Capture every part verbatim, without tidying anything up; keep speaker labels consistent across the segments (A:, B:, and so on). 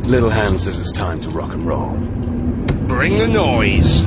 A: Little Hand says it's time to rock and roll.
B: Bring the noise.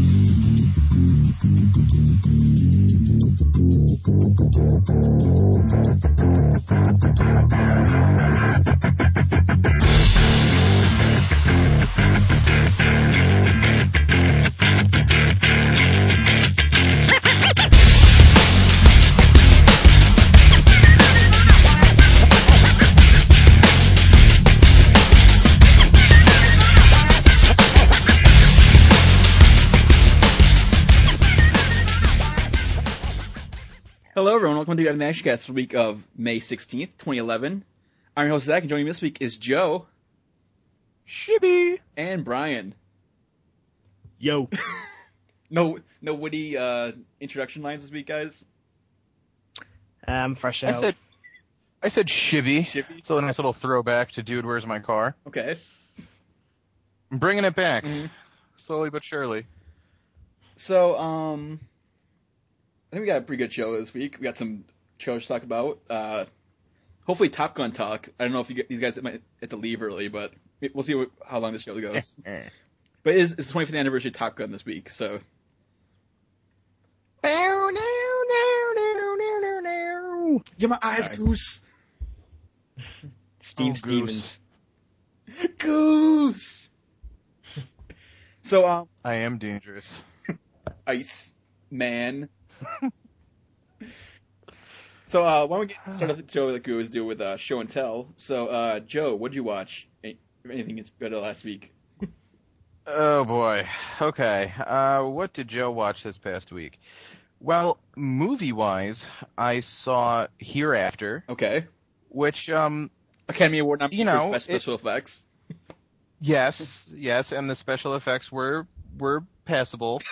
C: Hello, everyone. Welcome to the NashCast for the week of May sixteenth, twenty eleven. I'm your host, Zach, and joining me this week is Joe.
D: Shibby.
C: And Brian.
D: Yo.
C: no no witty uh, introduction lines this week, guys?
D: I'm fresh out.
E: I said, I said shivvy.
C: Shivvy?
E: So a nice little throwback to Dude, Where's My Car?
C: Okay.
E: I'm bringing it back.
C: Mm-hmm.
E: Slowly but surely.
C: So, um... I think we got a pretty good show this week. We got some shows to talk about. Uh, hopefully Top Gun talk. I don't know if you get, these guys might have to leave early, but we'll see what, how long this show goes. But it is, it's the twenty-fifth anniversary of Top Gun this week, so... Get my eyes,
D: Sorry.
C: Goose!
D: Steve
E: Oh,
D: Stevens.
C: Goose! So, um...
E: I am dangerous.
C: Ice Man. So, uh, why don't we get start off the show like we always do with uh, show and tell. So, uh, Joe, what'd you watch? Any, anything that's better last week?
E: Oh, boy. Okay. Uh, what did Joe watch this past week? Well, movie-wise, I saw Hereafter,
C: Okay.
E: which, um,
C: Academy Award nominated
E: You know,
C: for best
E: it-
C: special effects.
E: yes, yes, and the special effects were, were passable.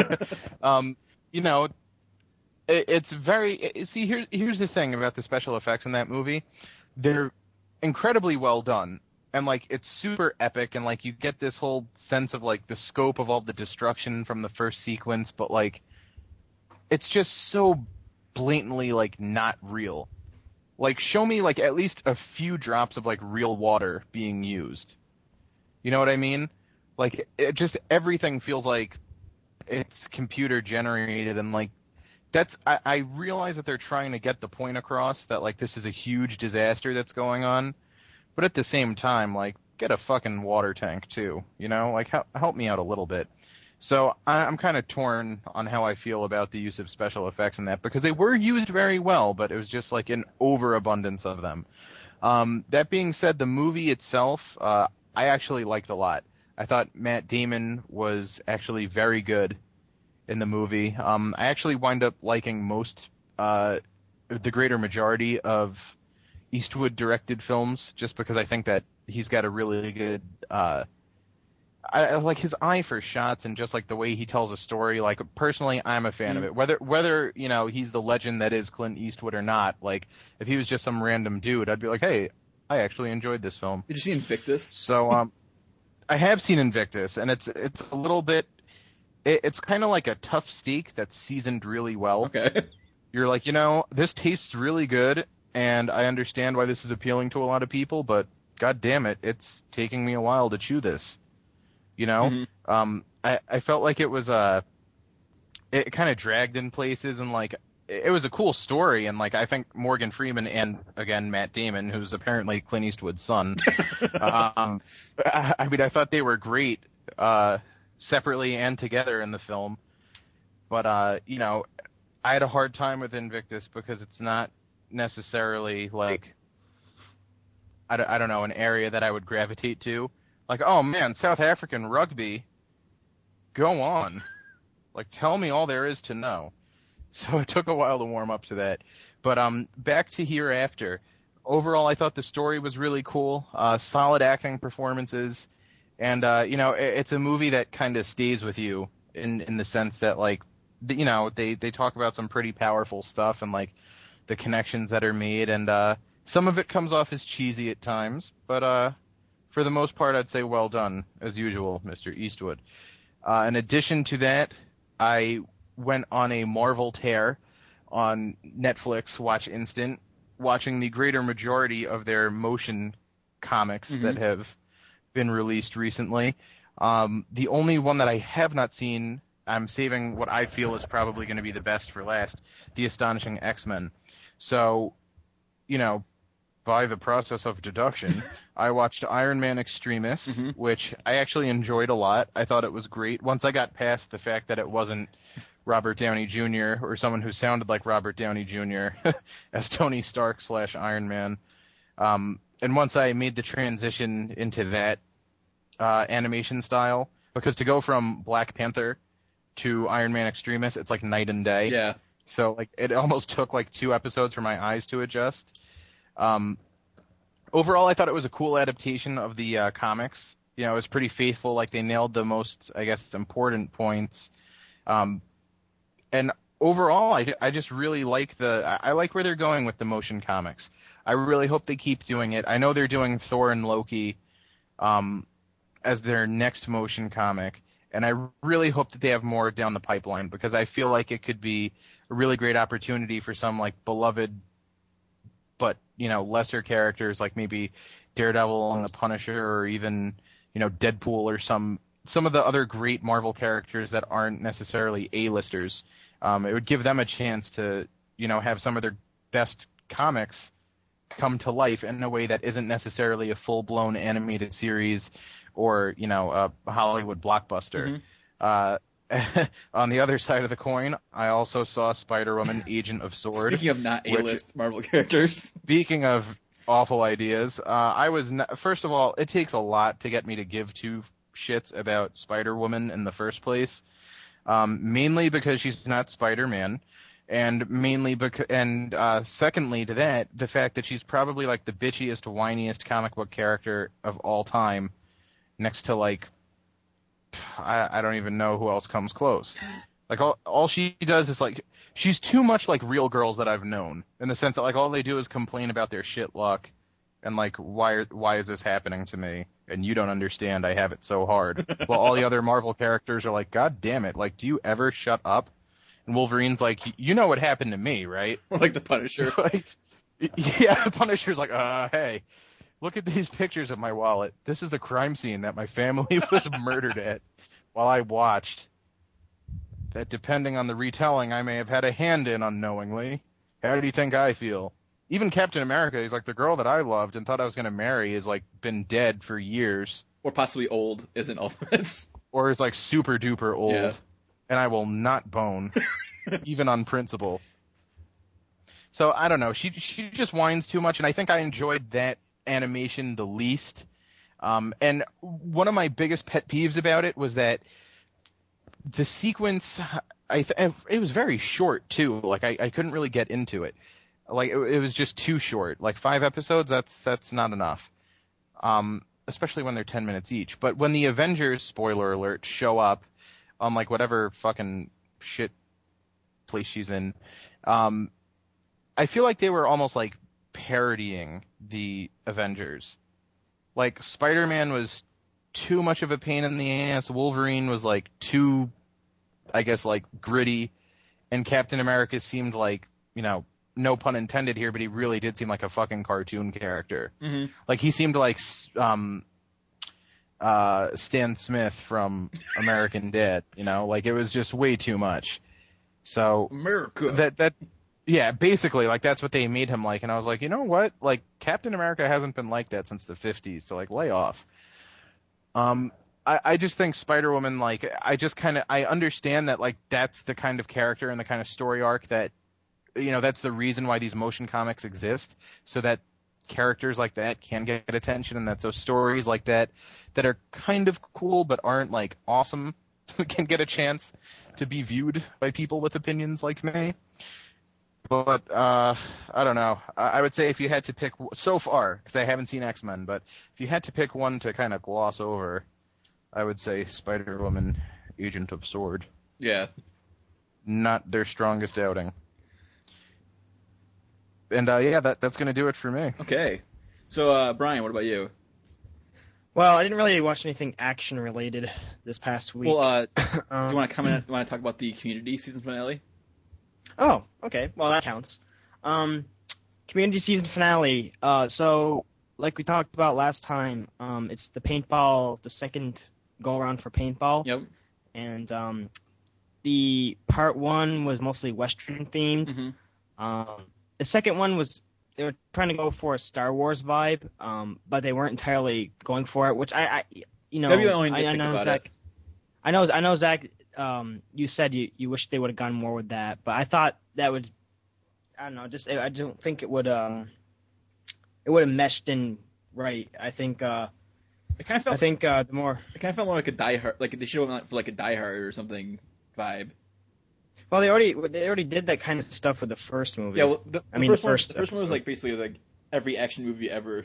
E: um, you know, it, it's very, it, see, here, here's the thing about the special effects in that movie. They're incredibly well done. And, like, it's super epic, and, like, you get this whole sense of, like, the scope of all the destruction from the first sequence, but, like, it's just so blatantly, like, not real. Like, show me, like, at least a few drops of, like, real water being used. You know what I mean? Like, it just, everything feels like it's computer generated, and, like, that's, I, I realize that they're trying to get the point across that, like, this is a huge disaster that's going on. But at the same time, like, get a fucking water tank, too, you know? Like, help, help me out a little bit. So I, I'm kind of torn on how I feel about the use of special effects in that, because they were used very well, but it was just, like, an overabundance of them. Um, that being said, the movie itself, uh, I actually liked a lot. I thought Matt Damon was actually very good in the movie. Um, I actually wind up liking most, uh, the greater majority of Eastwood-directed films, just because I think that he's got a really good, uh, I, I like his eye for shots and just like the way he tells a story. Like, personally, I'm a fan
C: Mm.
E: of it. Whether whether you know he's the legend that is Clint Eastwood or not. Like, if he was just some random dude, I'd be like, hey, I actually enjoyed this film.
C: Did you see Invictus?
E: So, um, I have seen Invictus, and it's it's a little bit, it, it's kind of like a tough steak that's seasoned really well.
C: Okay.
E: You're like, you know, this tastes really good, and I understand why this is appealing to a lot of people, but god damn it, it's taking me a while to chew this. You know?
C: Mhm.
E: Um, I, I felt like it was, uh, it kind of dragged in places, and like, it was a cool story, and like, I think Morgan Freeman and, again, Matt Damon, who's apparently Clint Eastwood's son, um, I, I mean, I thought they were great, uh, separately and together in the film, but, uh, you know, I had a hard time with Invictus because it's not necessarily, like, I don't, I don't know, an area that I would gravitate to. Like, oh man, South African rugby, go on. Like, tell me all there is to know. So it took a while to warm up to that. But um, back to Hereafter. Overall, I thought the story was really cool. Uh, solid acting performances. And, uh, you know, it, it's a movie that kind of stays with you in, in the sense that, like, the, you know, they, they talk about some pretty powerful stuff and, like, the connections that are made. And uh, some of it comes off as cheesy at times. But uh, for the most part, I'd say well done, as usual, Mister Eastwood. Uh, in addition to that, I went on a Marvel tear on Netflix, Watch Instant, watching the greater majority of their motion comics
C: Mhm.
E: that have been released recently. Um, the only one that I have not seen, I'm saving what I feel is probably going to be the best for last, The Astonishing X-Men. So, you know, by the process of deduction, I watched Iron Man Extremis, mm-hmm. which I actually enjoyed a lot. I thought it was great. Once I got past the fact that it wasn't Robert Downey Junior or someone who sounded like Robert Downey Junior as Tony Stark slash Iron Man, um, and once I made the transition into that uh, animation style, because to go from Black Panther to Iron Man Extremis, it's like night and day.
C: Yeah.
E: So like it almost took like two episodes for my eyes to adjust. Um, overall, I thought it was a cool adaptation of the uh, comics. You know, it was pretty faithful. Like they nailed the most, I guess, important points. Um, and overall, I, I just really like the I, I like where they're going with the motion comics. I really hope they keep doing it. I know they're doing Thor and Loki um, as their next motion comic, and I really hope that they have more down the pipeline because I feel like it could be a really great opportunity for some like beloved but, you know, lesser characters like maybe Daredevil and the Punisher or even, you know, Deadpool or some some of the other great Marvel characters that aren't necessarily A-listers. Um, it would give them a chance to, you know, have some of their best comics come to life in a way that isn't necessarily a full-blown animated series or, you know, a Hollywood blockbuster. Mm-hmm. Uh on the other side of the coin, I also saw Spider-Woman, Agent of Sword.
C: Speaking of not A-list which, Marvel characters.
E: Speaking of awful ideas, uh, I was not, first of all, it takes a lot to get me to give two shits about Spider-Woman in the first place. Um, mainly because she's not Spider-Man, and mainly because, and uh, secondly to that, the fact that she's probably like the bitchiest, whiniest comic book character of all time, next to like. I, I don't even know who else comes close. Like all all she does is like she's too much like real girls that I've known in the sense that like all they do is complain about their shit luck and like why are, why is this happening to me and you don't understand I have it so hard. Well, all the other Marvel characters are like, God damn it, like do you ever shut up? And Wolverine's like, you know what happened to me, right?
C: Like the Punisher.
E: Like, yeah, the Punisher's like, uh, hey. Look at these pictures of my wallet. This is the crime scene that my family was murdered at while I watched. That depending on the retelling, I may have had a hand in unknowingly. How do you think I feel? Even Captain America, he's like, the girl that I loved and thought I was going to marry is like been dead for years.
C: Or possibly old, isn't Ultimates.
E: Or is like super duper old. Yeah. And I will not bone, even on principle. So I don't know. She she just whines too much, and I think I enjoyed that animation the least. Um, and one of my biggest pet peeves about it was that the sequence, I th- it was very short too. Like I, I couldn't really get into it. Like it, it was just too short. Like five episodes, that's that's not enough. Um, especially when they're ten minutes each. But when the Avengers, spoiler alert, show up on like whatever fucking shit place she's in, um, I feel like they were almost like parodying the Avengers. Like Spider-Man was too much of a pain in the ass, Wolverine was like too, I guess, like gritty, and Captain America seemed like, you know, no pun intended here, but he really did seem like a fucking cartoon character.
C: Mm-hmm.
E: Like he seemed like um uh Stan Smith from American Dad, you know, like it was just way too much. So
C: America.
E: that that Yeah, basically, like, that's what they made him like, and I was like, you know what? Like, Captain America hasn't been like that since the fifties, so, like, lay off. Um, I, I just think Spider-Woman, like, I just kind of, I understand that, like, that's the kind of character and the kind of story arc that, you know, that's the reason why these motion comics exist, so that characters like that can get attention, and that those stories like that, that are kind of cool but aren't, like, awesome, can get a chance to be viewed by people with opinions like me. But, uh, I don't know. I would say if you had to pick, so far, because I haven't seen X-Men, but if you had to pick one to kind of gloss over, I would say Spider-Woman, Agent of Sword.
C: Yeah.
E: Not their strongest outing. And, uh, yeah, that that's going to do it for me.
C: Okay. So, uh, Brian, what about you?
D: Well, I didn't really watch anything action-related this past week.
C: Well, uh,
D: um,
C: do you want to comment, do you want to talk about the Community season finale?
D: Oh, okay. Well, that counts. Um, Community season finale. Uh, so like we talked about last time, um, it's the paintball, the second go around for paintball.
C: Yep.
D: And um, the part one was mostly Western themed.
C: Mm-hmm.
D: Um, the second one was they were trying to go for a Star Wars vibe, um, but they weren't entirely going for it. Which I, I you know,
C: Maybe I only
D: I, I
C: think
D: know
C: about
D: Zach.
C: it.
D: I know, I know, Zach. Um, you said you, you wish they would have gone more with that, but I thought that would, I don't know, just I don't think it would um, it would have meshed in right. I think uh,
C: It kind of felt.
D: I think uh, the more
C: It kind of felt more like a Die Hard. Like they should have went for like a Die Hard or something vibe.
D: well they already they already did that kind of stuff with the first movie.
C: Yeah. Well, the,
D: I
C: the
D: mean,
C: first
D: the
C: one.
D: first
C: The first one was
D: episode.
C: like basically like every action movie ever.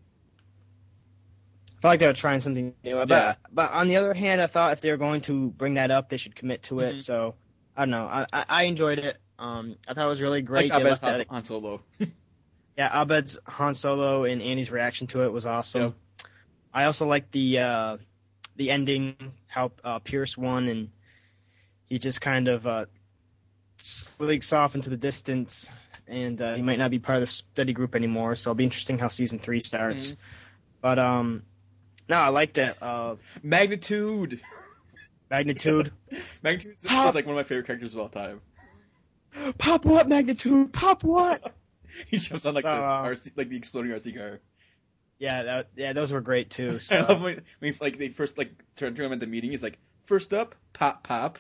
D: I felt like they were trying something new. But,
C: Yeah.
D: but on the other hand, I thought if they were going to bring that up, they should commit to it.
C: Mhm.
D: So, I don't know. I, I, I enjoyed it. Um, I thought it was really great.
C: Like
D: They
C: Abed's
D: left
C: Han,
D: that-
C: Han Solo.
D: yeah, Abed's Han Solo and Andy's reaction to it was awesome.
C: Yep.
D: I also liked the uh, the ending, how uh, Pierce won, and he just kind of uh, sleeks off into the distance, and uh, he might not be part of the study group anymore. So it'll be interesting how season three starts.
C: Mhm.
D: But um, no, I liked it. Uh,
C: Magnitude.
D: Magnitude.
C: Magnitude is
D: Pop.
C: like one of my favorite characters of all time.
D: Pop what, Magnitude? Pop what?
C: He jumps on like the
D: Uh,
C: R C, like the exploding R C car.
D: yeah, that, yeah, those were great too. So.
C: I love when, when like they first like turn to him at the meeting. He's like, first up, pop pop.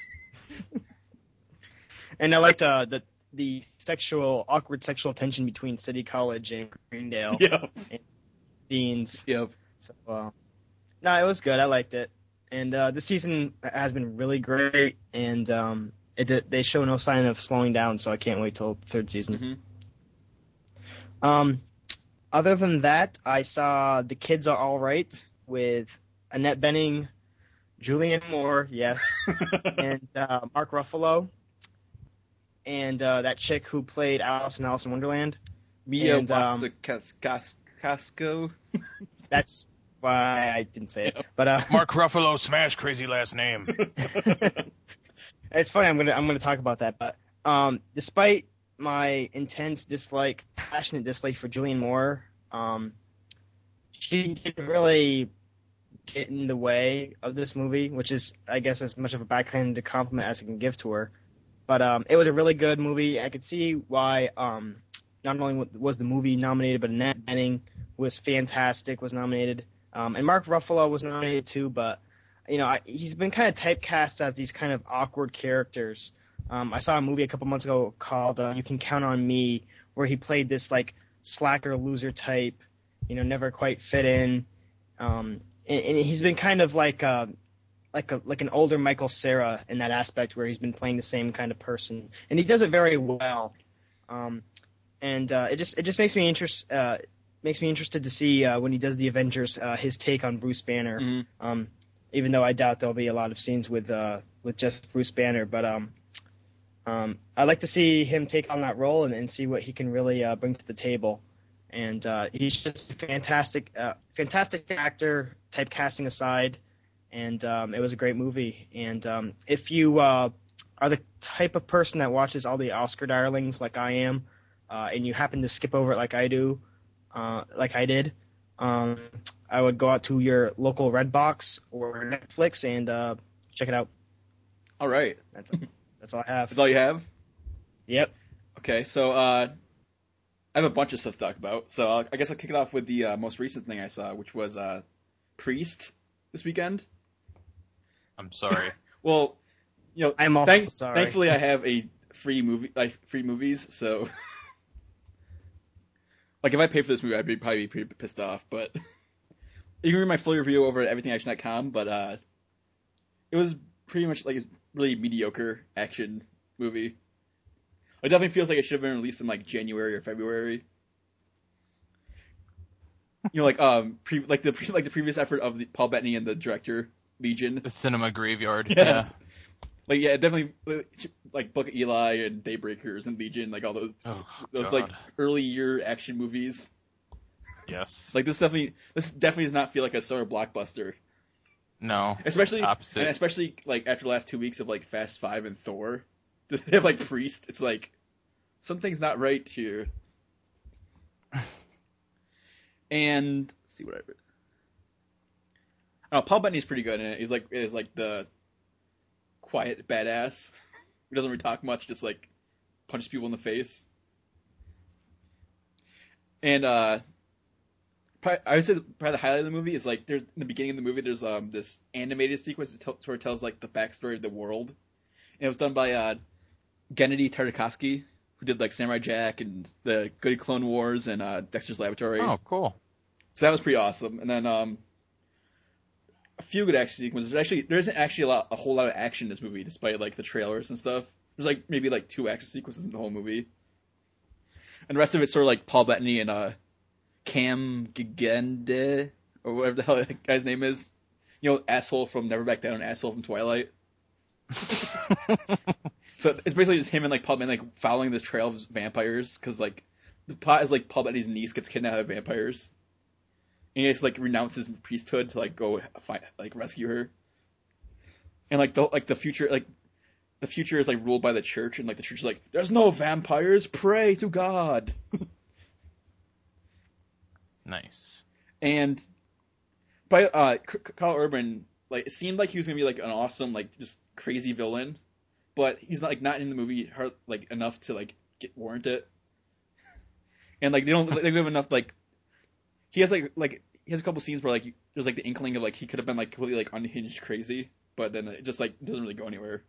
D: And I liked uh, the the sexual awkward sexual tension between City College and Greendale
C: Yep.
D: deans.
C: Yep.
D: So, uh, no, it was good. I liked it, and uh, this season has been really great, and um, it did, they show no sign of slowing down. So I can't wait till third season.
C: hmm
D: Um, other than that, I saw The Kids Are All Right with Annette Bening, Julianne Moore, yes, and uh, Mark Ruffalo, and uh, that chick who played Alice in Alice in Wonderland.
C: Mia
D: And, um,
C: Wasikowska.
D: That's why I didn't say it. But uh,
B: Mark Ruffalo, smash crazy last name.
D: it's funny. I'm gonna I'm gonna talk about that. But um, despite my intense dislike, passionate dislike for Julianne Moore, um, she didn't really get in the way of this movie, which is, I guess, as much of a backhanded compliment as I can give to her. But um, it was a really good movie. I could see why um, not only was the movie nominated, but Annette Bening was fantastic, was nominated. Um, and Mark Ruffalo was nominated too, but you know I, he's been kind of typecast as these kind of awkward characters. Um, I saw a movie a couple months ago called uh, You Can Count on Me, where he played this like slacker loser type, you know, never quite fit in. Um, and, and he's been kind of like a, like a like an older Michael Cera in that aspect, where he's been playing the same kind of person, and he does it very well. Um, and uh, it just it just makes me interest uh, makes me interested to see uh, when he does the Avengers uh, his take on Bruce Banner.
C: Mhm.
D: Um, even though I doubt there'll be a lot of scenes with uh, with just Bruce Banner, but um, um, I'd like to see him take on that role and, and see what he can really uh, bring to the table. And uh, he's just a fantastic, uh, fantastic actor, typecasting aside, and um, it was a great movie. And um, if you uh, are the type of person that watches all the Oscar darlings like I am, uh, and you happen to skip over it like I do, uh, like I did, um, I would go out to your local Redbox or Netflix and uh, check it out.
C: All right.
D: That's that's all I have.
C: That's all you have?
D: Yep.
C: Okay, so uh, I have a bunch of stuff to talk about. So I'll, I guess I'll kick it off with the uh, most recent thing I saw, which was uh, Priest this weekend.
E: I'm sorry.
C: Well, you know,
D: I'm also
C: thank-
D: sorry.
C: thankfully I have a free movie, like free movies. So, like, if I pay for this movie, I'd be probably be pretty pissed off. But you can read my full review over at everything action dot com. But uh, it was pretty much like a really mediocre action movie. It definitely feels like it should have been released in like January or February. You know, like um, pre- like the pre- like the previous effort of the, Paul Bettany and the director Legion.
E: The cinema graveyard.
C: Yeah.
E: Yeah.
C: Like yeah, definitely like Book of Eli and Daybreakers and Legion, like all those
E: Oh,
C: those
E: God.
C: like early year action movies.
E: Yes.
C: Like this definitely this definitely does not feel like a sort of blockbuster.
E: No.
C: Especially
E: Opposite.
C: and especially like after the last two weeks of like Fast Five and Thor. They have like Priest. It's like something's not right here. And let's see what I read. Oh, Paul Bettany's pretty good in it. He's like is like the quiet badass. He doesn't really talk much, just like punches people in the face. And uh, probably, I would say probably the highlight of the movie is like there's in the beginning of the movie there's um this animated sequence that t- sort of tells like the backstory of the world, and it was done by uh, Gennady Tartakovsky, who did like Samurai Jack and the Good Clone Wars and uh, Dexter's Laboratory.
E: Oh, cool.
C: So that was pretty awesome. And then um, a few good action sequences. There's actually there isn't actually a lot, a whole lot of action in this movie, despite like the trailers and stuff. There's like maybe like two action sequences in the whole movie, and the rest of it's sort of like Paul Bettany and uh, Cam Gigende or whatever the hell that guy's name is. You know, asshole from Never Back Down, asshole from Twilight. So it's basically just him and like Paul Bettany like following this trail of vampires because like the plot is like Paul Bettany's niece gets kidnapped by vampires. And he has to, like, renounce his priesthood to, like, go find, like, rescue her. And, like, the like the future, like, the future is, like, ruled by the church, and, like, the church is like, there's no vampires, pray to God.
E: Nice.
C: And, by, uh, Carl Urban, like, it seemed like he was gonna be, like, an awesome, like, just crazy villain, but he's not, like, not in the movie, hard, like, enough to, like, get warrant it. And, like, they don't, they don't have enough, like, He has like like he has a couple scenes where like there's like the inkling of like he could have been like completely like unhinged crazy, but then it just like doesn't really go anywhere.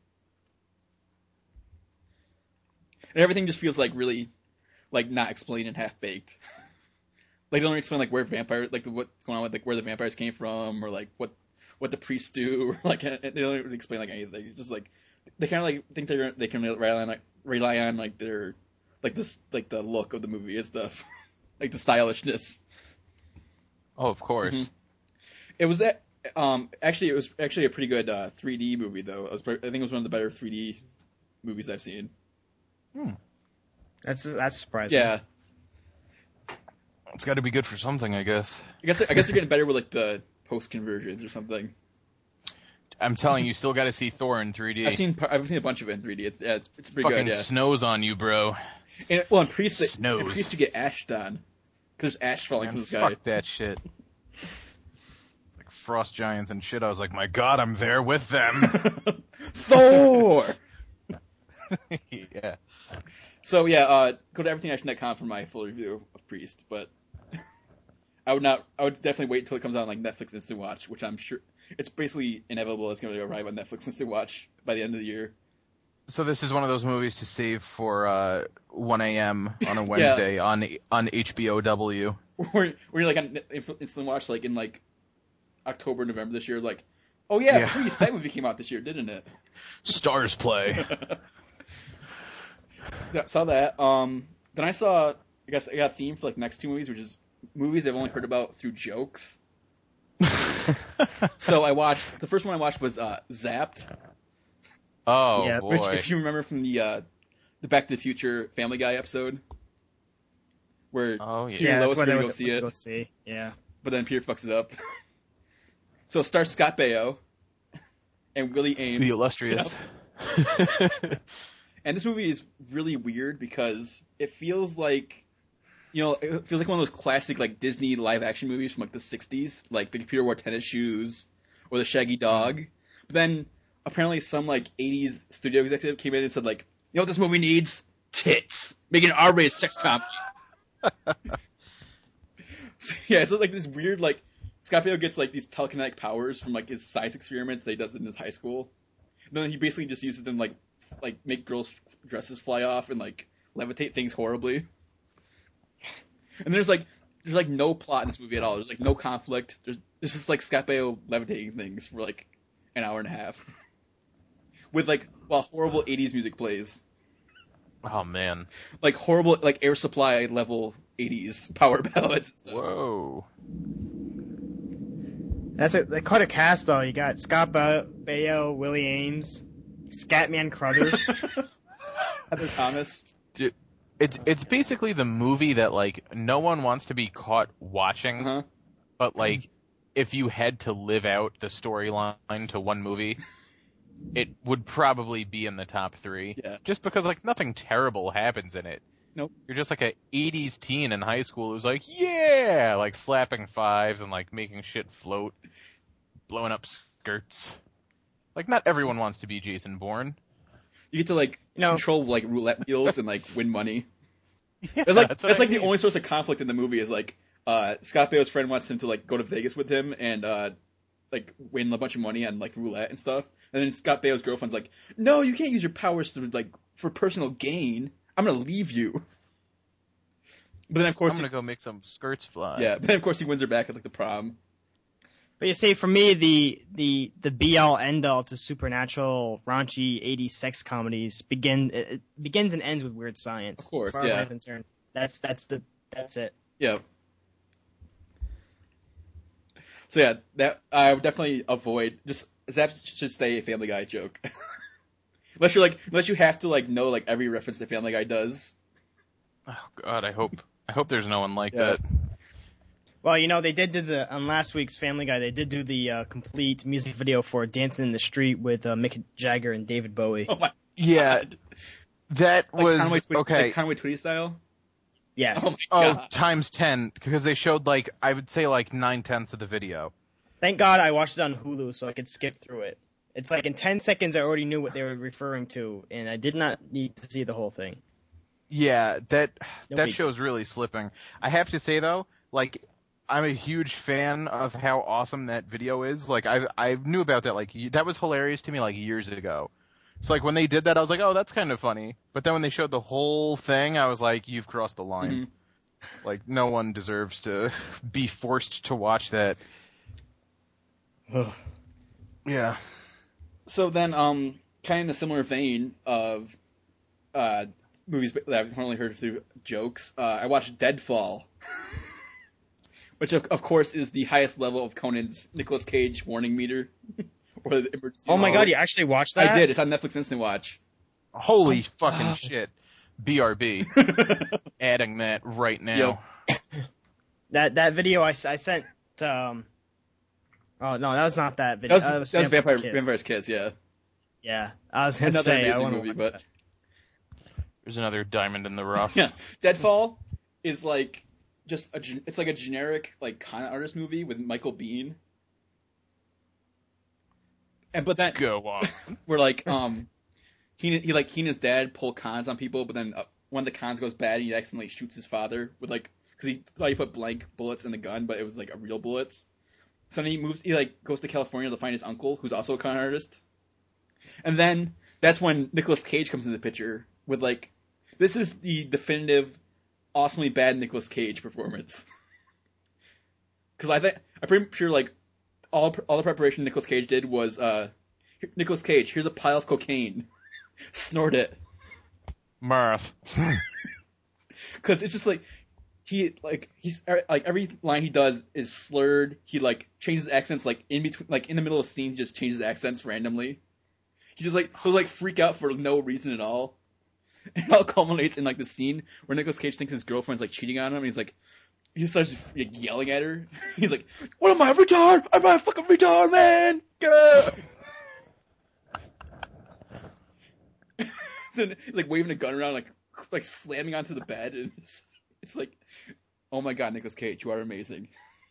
C: And everything just feels like really like not explained and half baked. Like they don't really explain like where vampire like the, what's going on with like where the vampires came from or like what what the priests do or like they don't really explain like anything. It's just like they kind of like think they're they can rely on like rely on like their like this like the look of the movie and stuff, like the stylishness.
E: Oh, of course.
C: Mm-hmm. It was um actually it was actually a pretty good uh, three D movie though. It was, I think it was one of the better three D movies I've seen.
E: Hmm.
D: That's that's surprising.
C: Yeah,
E: It's got to be good for something, I guess.
C: I guess I guess they're getting better with like the post conversions or something.
E: I'm telling you, you still got to see Thor in three D.
C: I've seen I've seen a bunch of it in three D. It's yeah, it's, it's pretty
E: Fucking
C: good. Yeah.
E: snows on you, bro.
C: And, well, in Priest, they,
E: Snows.
C: in Priest you get ash done because there's ash falling
E: Man,
C: from the sky.
E: fuck that shit. It's like frost giants and shit. I was like, my god, I'm there with them.
C: Thor.
E: Yeah.
C: So yeah, uh, go to everything action dot com for my full review of Priest. But I would not. I would definitely wait until it comes out on like Netflix Instant Watch, which I'm sure it's basically inevitable. It's going to arrive on Netflix Instant Watch by the end of the year.
E: So this is one of those movies to save for uh, one a.m. on a Wednesday yeah. on on H B O W.
C: Where, where you're like on Instant Watch like in like October, November this year, like, oh yeah, yeah. Priest, that movie came out this year, didn't it?
E: Stars Play.
C: Yeah, saw that. Um, then I saw, I guess I got a theme for like next two movies, which is movies I've only heard about through jokes. So I watched, the first one I watched was uh, Zapped.
E: Oh,
D: yeah,
E: boy.
C: Which, if you remember from the uh, the Back to the Future Family Guy episode, where
E: oh, yeah.
C: Peter
D: yeah,
C: and Lois
D: that's
C: are going
D: why
C: to go see it,
D: go see. Yeah.
C: but then Peter fucks it up. So it stars Scott Baio and Willie Ames.
E: The illustrious.
C: Yep. And this movie is really weird because it feels like, you know, it feels like one of those classic like Disney live action movies from like the sixties, like The Computer Wore Tennis Shoes or The Shaggy Dog. But then apparently some like eighties studio executive came in and said like, you know what this movie needs? Tits. Make it an R-rated sex comedy. So, yeah, so it's like this weird like Scott Baio gets like these telekinetic powers from like his science experiments that he does in his high school. And then he basically just uses them like like make girls' dresses fly off and like levitate things horribly. And there's like there's like no plot in this movie at all. There's like no conflict. There's it's just like Scott Baio levitating things for like an hour and a half. With like while horrible eighties music plays.
E: Oh man.
C: Like horrible like Air Supply level eighties power ballads and stuff.
E: Whoa.
D: That's a, quite a cast though. You got Scott ba- Baio, Willie Ames, Scatman Crothers,
C: Heather Thomas.
E: Dude, it's it's basically the movie that like no one wants to be caught watching,
C: Uh-huh.
E: but like if you had to live out the storyline to one movie, it would probably be in the top three.
C: Yeah.
E: Just because like nothing terrible happens in it.
C: Nope.
E: You're just like a eighties teen in high school who's like, yeah, like slapping fives and like making shit float, blowing up skirts. Like, not everyone wants to be Jason Bourne.
C: You get to like
D: You know-
C: control like roulette wheels and like win money.
E: Yeah,
C: That's like
E: that's
C: that's,
E: what I
C: like the
E: mean.
C: only source of conflict in the movie is like uh, Scott Bale's friend wants him to like go to Vegas with him and uh, like win a bunch of money on like roulette and stuff. And then Scott Bale's girlfriend's like, no, you can't use your powers to like for personal gain. I'm gonna leave you. But then of
E: I'm
C: course,
E: gonna
C: he,
E: go make some skirts fly.
C: yeah. But then of course he wins her back at like the prom.
D: But you see, for me, the the the be all end all to supernatural raunchy eighties sex comedies begin it it begins and ends with Weird Science.
C: Of course,
D: as far
C: yeah.
D: as I'm concerned. That's that's the that's it.
C: Yeah. So yeah, that I would definitely avoid. Just that should stay a Family Guy joke. Unless you're like, unless you have to like know like every reference that Family Guy does.
E: Oh God, I hope I hope there's no one like
C: Yeah.
E: that.
D: Well, you know, they did do the on last week's Family Guy. They did do the uh, complete music video for "Dancing in the Street" with uh, Mick Jagger and David Bowie.
C: Oh my
E: Yeah,
C: god.
E: that
C: Like
E: was
C: Conway Twitty,
E: okay.
C: like Conway Twitty style.
D: Yes.
C: Oh my
E: Oh,
C: god.
E: times ten, because they showed like I would say like nine tenths of the video.
D: Thank God I watched it on Hulu so I could skip through it. It's like in ten seconds I already knew what they were referring to, and I did not need to see the whole thing.
E: Yeah, that
D: No
E: that
D: big-
E: show's really slipping. I have to say though, like I'm a huge fan of how awesome that video is. Like I I knew about that like y- that was hilarious to me like years ago. So like when they did that, I was like, oh, that's kind of funny. But then when they showed the whole thing, I was like, you've crossed the line.
C: Mhm.
E: Like no one deserves to be forced to watch that. Yeah.
C: So then, um, kind of in a similar vein of uh, movies that I've only heard through jokes, uh, I watched Deadfall, which of, of course is the highest level of Conan's Nicolas Cage warning meter. Or the emergency
D: Oh my
C: alert.
D: God, you actually watched that?
C: I did. It's on Netflix Instant Watch.
E: Holy
D: Oh,
E: fucking
D: wow.
E: shit. B R B. Adding that right now.
D: That that video I, s- I sent. Um, oh no, that was not that video.
C: That was, that was Vampire, Vampire's Kiss, yeah.
D: Yeah, I was gonna
C: Another
D: say I
C: amazing
D: wanna
C: movie,
D: watch
C: but
D: that.
E: There's another diamond in the rough.
C: yeah, Deadfall is like just a gen- it's like a generic like con artist movie with Michael Biehn. And but that
E: Go on.
C: where like um he he like he and his dad pull cons on people, but then uh, one of the cons goes bad and he accidentally shoots his father with like because he thought he put blank bullets in the gun, but it was like a real bullets. So then he moves he like goes to California to find his uncle who's also a con artist. And then that's when Nicolas Cage comes into the picture with like this is the definitive awesomely bad Nicolas Cage performance. Cuz I think I'm pretty sure like all all the preparation Nicolas Cage did was uh Nicolas Cage, here's a pile of cocaine. Snort it.
E: Mirth.
C: Cuz it's just like he like he's like every line he does is slurred. He like changes accents like in between like in the middle of a scene he just changes accents randomly. He just like he'll like freak out for no reason at all. And it all culminates in like the scene where Nicolas Cage thinks his girlfriend's like cheating on him and he's like he starts like, yelling at her. He's like, "What am I, a retard? I'm a fucking retard, man!" Gah! So then, he's like waving a gun around, like like slamming onto the bed, and it's, it's like, "Oh my God, Nicolas Cage, you are amazing."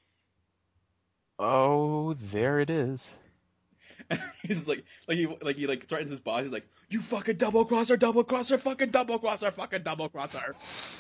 E: Oh, there it is.
C: He's just like like he like he like threatens his boss. He's like, "You fucking double crosser, double crosser, fucking double crosser, fucking double crosser."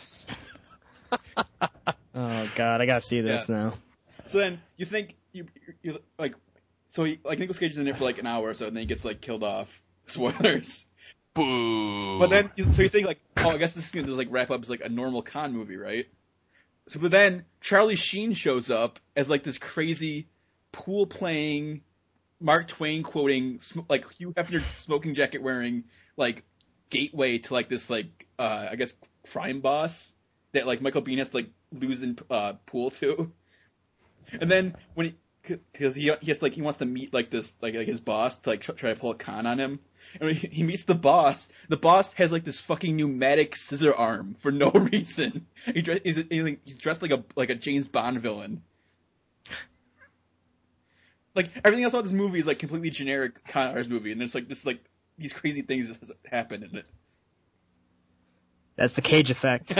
D: Oh God, I gotta see this now.
C: So then you think you you like so he, like Nicolas Cage is in there for like an hour or so, and then he gets like killed off. Spoilers.
E: Boo.
C: But then you, so you think like, oh, I guess this is gonna just, like wrap up as like a normal con movie, right? So but then Charlie Sheen shows up as like this crazy pool playing, Mark Twain quoting, sm- like Hugh Hefner smoking jacket wearing, like gateway to like this like uh I guess crime boss that like Michael Biehn has to like lose in uh, pool to. And then when he, because he he has to, like he wants to meet like this like, like his boss to like try, try to pull a con on him. And when he, he meets the boss, the boss has like this fucking pneumatic scissor arm for no reason. He dress, he's, he's dressed like a like a James Bond villain. Like everything else about this movie is like completely generic con artist movie, and there's like this like these crazy things just happen in it.
D: That's the Cage effect.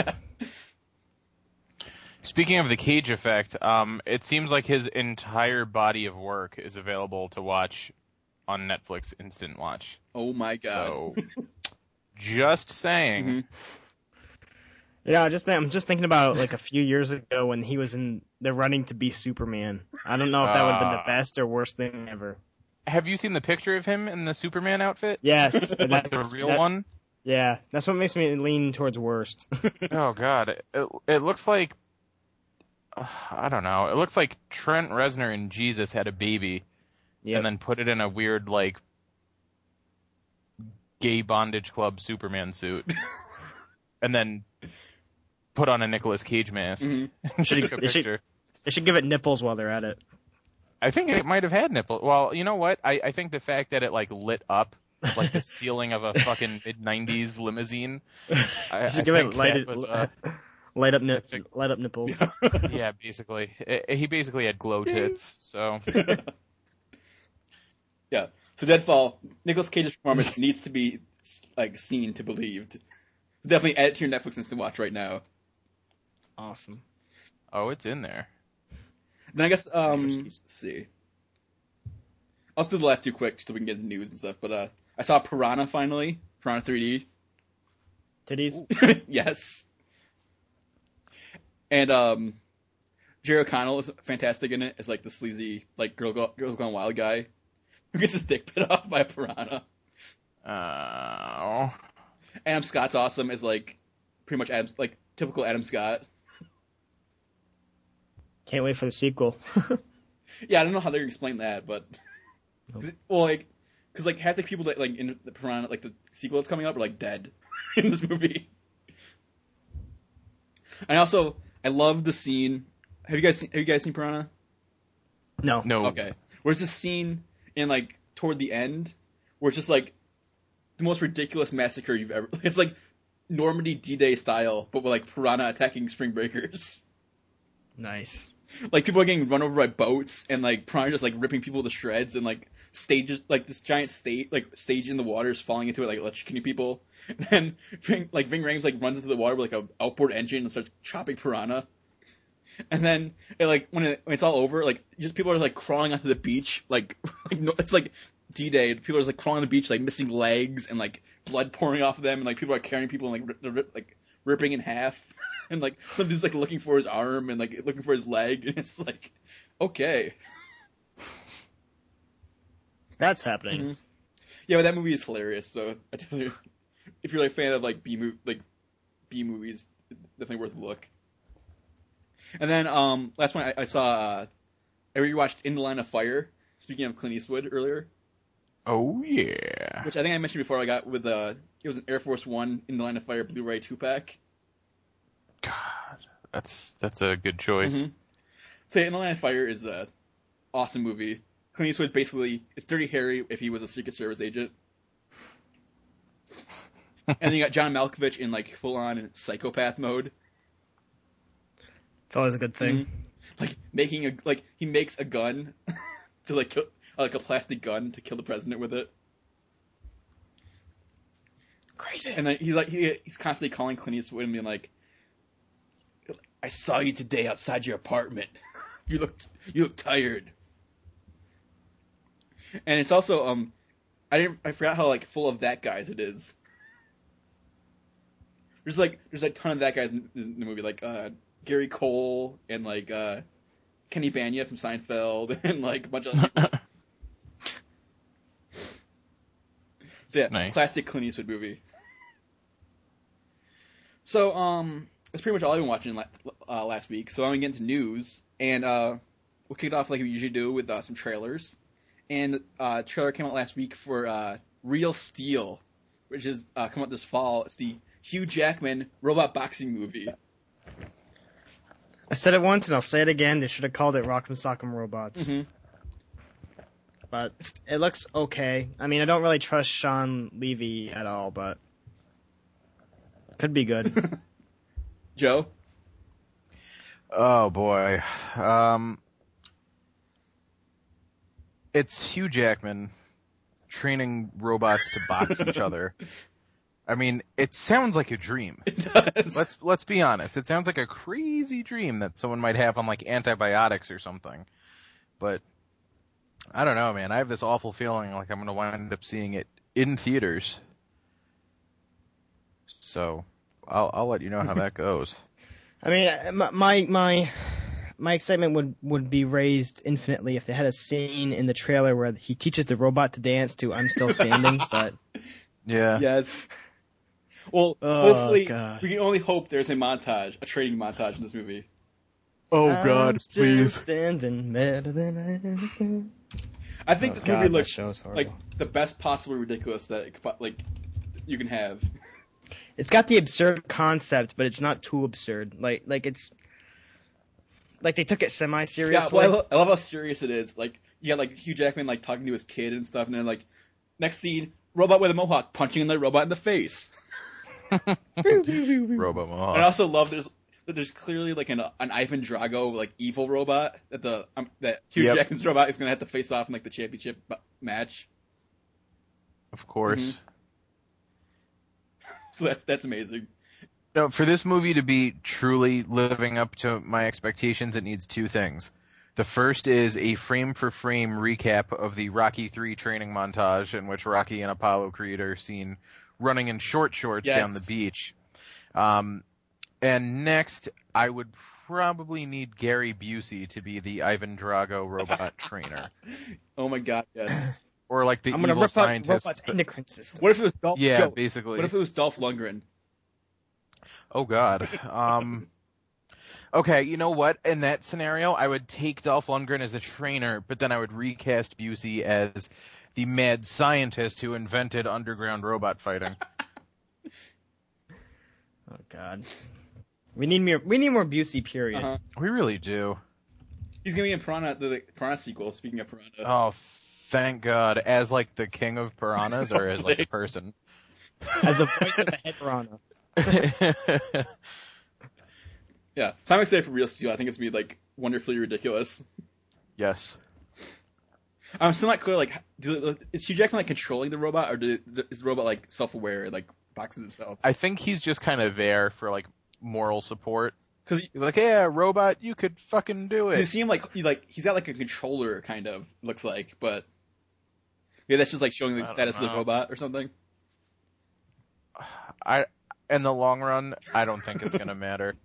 E: Speaking of the Cage effect, um, it seems like his entire body of work is available to watch on Netflix Instant Watch.
C: Oh my god.
E: So, just saying.
C: Mm-hmm.
D: Yeah, just I'm just thinking about like a few years ago when he was in the running to be Superman. I don't know if that would have been the
E: Uh.
D: best or worst thing ever.
E: Have you seen the picture of him in the Superman outfit?
D: Yes,
E: Like the
D: that's-
E: real
D: that-
E: one?
D: Yeah, that's what makes me lean towards worst.
E: Oh god, it, it, it looks like uh, I don't know. It looks like Trent Reznor and Jesus had a baby
D: Yep.
E: and then put it in a weird like gay bondage club Superman suit, and then put on a Nicolas Cage mask
C: Mhm.
E: and took a
D: They should-
E: picture.
D: They should give it nipples while they're at it.
E: I think it might have had nipple. Well, you know what? I, I think the fact that it like lit up like the ceiling of a fucking mid nineties limousine. I,
D: You should
E: I
D: give
E: think
D: it light,
E: that was, uh,
D: light up nip,
E: think-
D: light up nipples.
E: yeah, basically. I- he basically had glow tits. So
C: Yeah. So Deadfall, Nicolas Cage's performance needs to be like seen to believed. So definitely add it to your Netflix Instant Watch right now.
D: Awesome.
E: oh, it's in there.
C: Then I guess um
D: Interesting.
C: let's see. I'll just do the last two quick so we can get the news and stuff. But uh, I saw Piranha finally, Piranha three D.
D: Titties.
C: Yes. And um, Jerry O'Connell is fantastic in it as like the sleazy like girl go- girls gone wild guy who gets his dick bit off by a piranha.
E: Oh.
C: Adam Scott's awesome as like pretty much Adam like typical Adam Scott.
D: Can't wait for the sequel.
C: Yeah, I don't know how they're gonna explain that, but cause it, well, like, cause like half the people that like in the Piranha, like the sequel that's coming up, are like dead in this movie. And also, I love the scene. Have you guys seen, have you guys seen Piranha?
D: No.
E: No.
C: Okay. Where's this scene in like toward the end where it's just like the most ridiculous massacre you've ever. It's like Normandy D-Day style, but with like Piranha attacking Spring Breakers.
D: Nice.
C: Like people are getting run over by boats, and like Piranha just like ripping people to shreds, and like stages like this giant stage like stage in the water is falling into it, like electrocuting people. And then Ving, like Ving Rhames like runs into the water with like a outboard engine and starts chopping Piranha. And then it, like when, it, when it's all over, like just people are like crawling onto the beach, like like no, it's like D-Day. People are just, like crawling on the beach, like missing legs and like blood pouring off of them, and like people are carrying people and like rip, rip, like ripping in half. And like some dude's like looking for his arm and like looking for his leg, and it's like, okay,
D: That's happening.
C: Mhm. yeah, but that movie is hilarious. So I definitely, if you're like a fan of like B movie, like B movies, definitely worth a look. And then um, last one I, I saw, uh, I rewatched In the Line of Fire. Speaking of Clint Eastwood earlier,
E: Oh yeah.
C: which I think I mentioned before. I got with uh, it was an Air Force One In the Line of Fire Blu-ray two pack.
E: God, that's that's a good choice.
C: Mhm. So yeah, In the Line of Fire is a awesome movie. Clint Eastwood basically it's Dirty Harry if he was a Secret Service agent. And then you got John Malkovich in like full on psychopath mode.
D: It's always a good thing.
C: Mhm. Like making a like he makes a gun to like kill like a plastic gun to kill the president with it.
D: Crazy.
C: And then he's like he, he's constantly calling Clint Eastwood and being like, I saw you today outside your apartment. You look you look tired. And it's also um I didn't I forgot how like full of that guys it is. There's like there's like a ton of that guys in, in the movie, like uh Gary Cole and like uh Kenny Bania from Seinfeld and like a bunch of other people. So yeah,
E: Nice.
C: classic Clint Eastwood movie. So um that's pretty much all I've been watching la- uh, last week. So I'm gonna get into news, and uh, we'll kick it off like we usually do with uh, some trailers. And uh, a trailer came out last week for uh, Real Steel, which is uh, come out this fall. It's the Hugh Jackman robot boxing movie.
D: I said it once and I'll say it again. They should have called it Rock'em Sock'em Robots.
C: Mm-hmm.
D: But it looks okay. I mean, I don't really trust Sean Levy at all, but could be good.
C: Joe?
E: Oh boy. Um, it's Hugh Jackman training robots to box each other. I mean, it sounds like a dream.
C: It does.
E: Let's let's be honest. It sounds like a crazy dream that someone might have on like antibiotics or something. But I don't know, man. I have this awful feeling like I'm going to wind up seeing it in theaters. So I'll I'll let you know how that goes.
D: I mean, my my my, my excitement would, would be raised infinitely if they had a scene in the trailer where he teaches the robot to dance to "I'm Still Standing," but
E: Yeah.
C: Yes. Well,
D: Oh,
C: hopefully,
D: God.
C: we can only hope there's a montage, a training montage in this movie.
E: Oh
D: I'm still standing better than I ever been.
C: I think
D: Oh,
C: this
D: God,
C: movie
D: that
C: looks
D: show's horrible.
C: like the best possible ridiculous that it, could- like you can have.
D: It's got the absurd concept, but it's not too absurd. Like like it's like they took it semi
C: Yeah,
D: seriously.
C: well, I, lo- I love how serious it is. Like, you got like Hugh Jackman like talking to his kid and stuff, and then like next scene, robot with a mohawk punching the robot in the face.
E: Robo Mohawk.
C: And I also love there's that there's clearly like an an Ivan Drago like evil robot that the um, that Hugh
E: Yep.
C: Jackman's robot is gonna have to face off in like the championship bu- match.
E: Of course.
C: Mhm. So that's that's amazing.
E: No, for this movie to be truly living up to my expectations, it needs two things. The first is a frame-for-frame recap of the Rocky three training montage in which Rocky and Apollo Creed are seen running in short shorts
C: Yes.
E: down the beach. Um, and next, I would probably need Gary Busey to be the Ivan Drago robot trainer.
C: Oh my god, yes.
E: Or like the
D: I'm gonna
E: evil
D: rip out
E: scientist.
D: robot's endocrine system.
C: What if it was Dolph?
E: Yeah,
C: Joe,
E: basically.
C: What if it was Dolph Lundgren?
E: Oh God. Um, okay, you know what? In that scenario, I would take Dolph Lundgren as the trainer, but then I would recast Busey as the mad scientist who invented underground robot fighting.
D: Oh God. We need more. We need more Busey. Period.
C: Uh-huh.
E: We really do.
C: He's gonna be in Piranha, the, the Piranha sequel. Speaking of Piranha,
E: Oh, thank God. As like the king of piranhas, or as like a person?
D: As the voice of the head piranha.
C: yeah. So I'm excited for Real Steel. I think it's gonna be like wonderfully ridiculous.
E: Yes.
C: I'm still not clear. Like, do, is Hugh Jackman like controlling the robot, or do, is the robot like self-aware, like boxes itself?
E: I think he's just kind of there for like moral support.
C: Because
E: He's like, yeah, robot, you could fucking do
C: you
E: it.
C: see him like he like he's got like a controller kind of looks like, but yeah, that's just like showing the
E: I don't
C: status of the
E: know.
C: robot or something.
E: I, in the long run, I don't think it's gonna matter.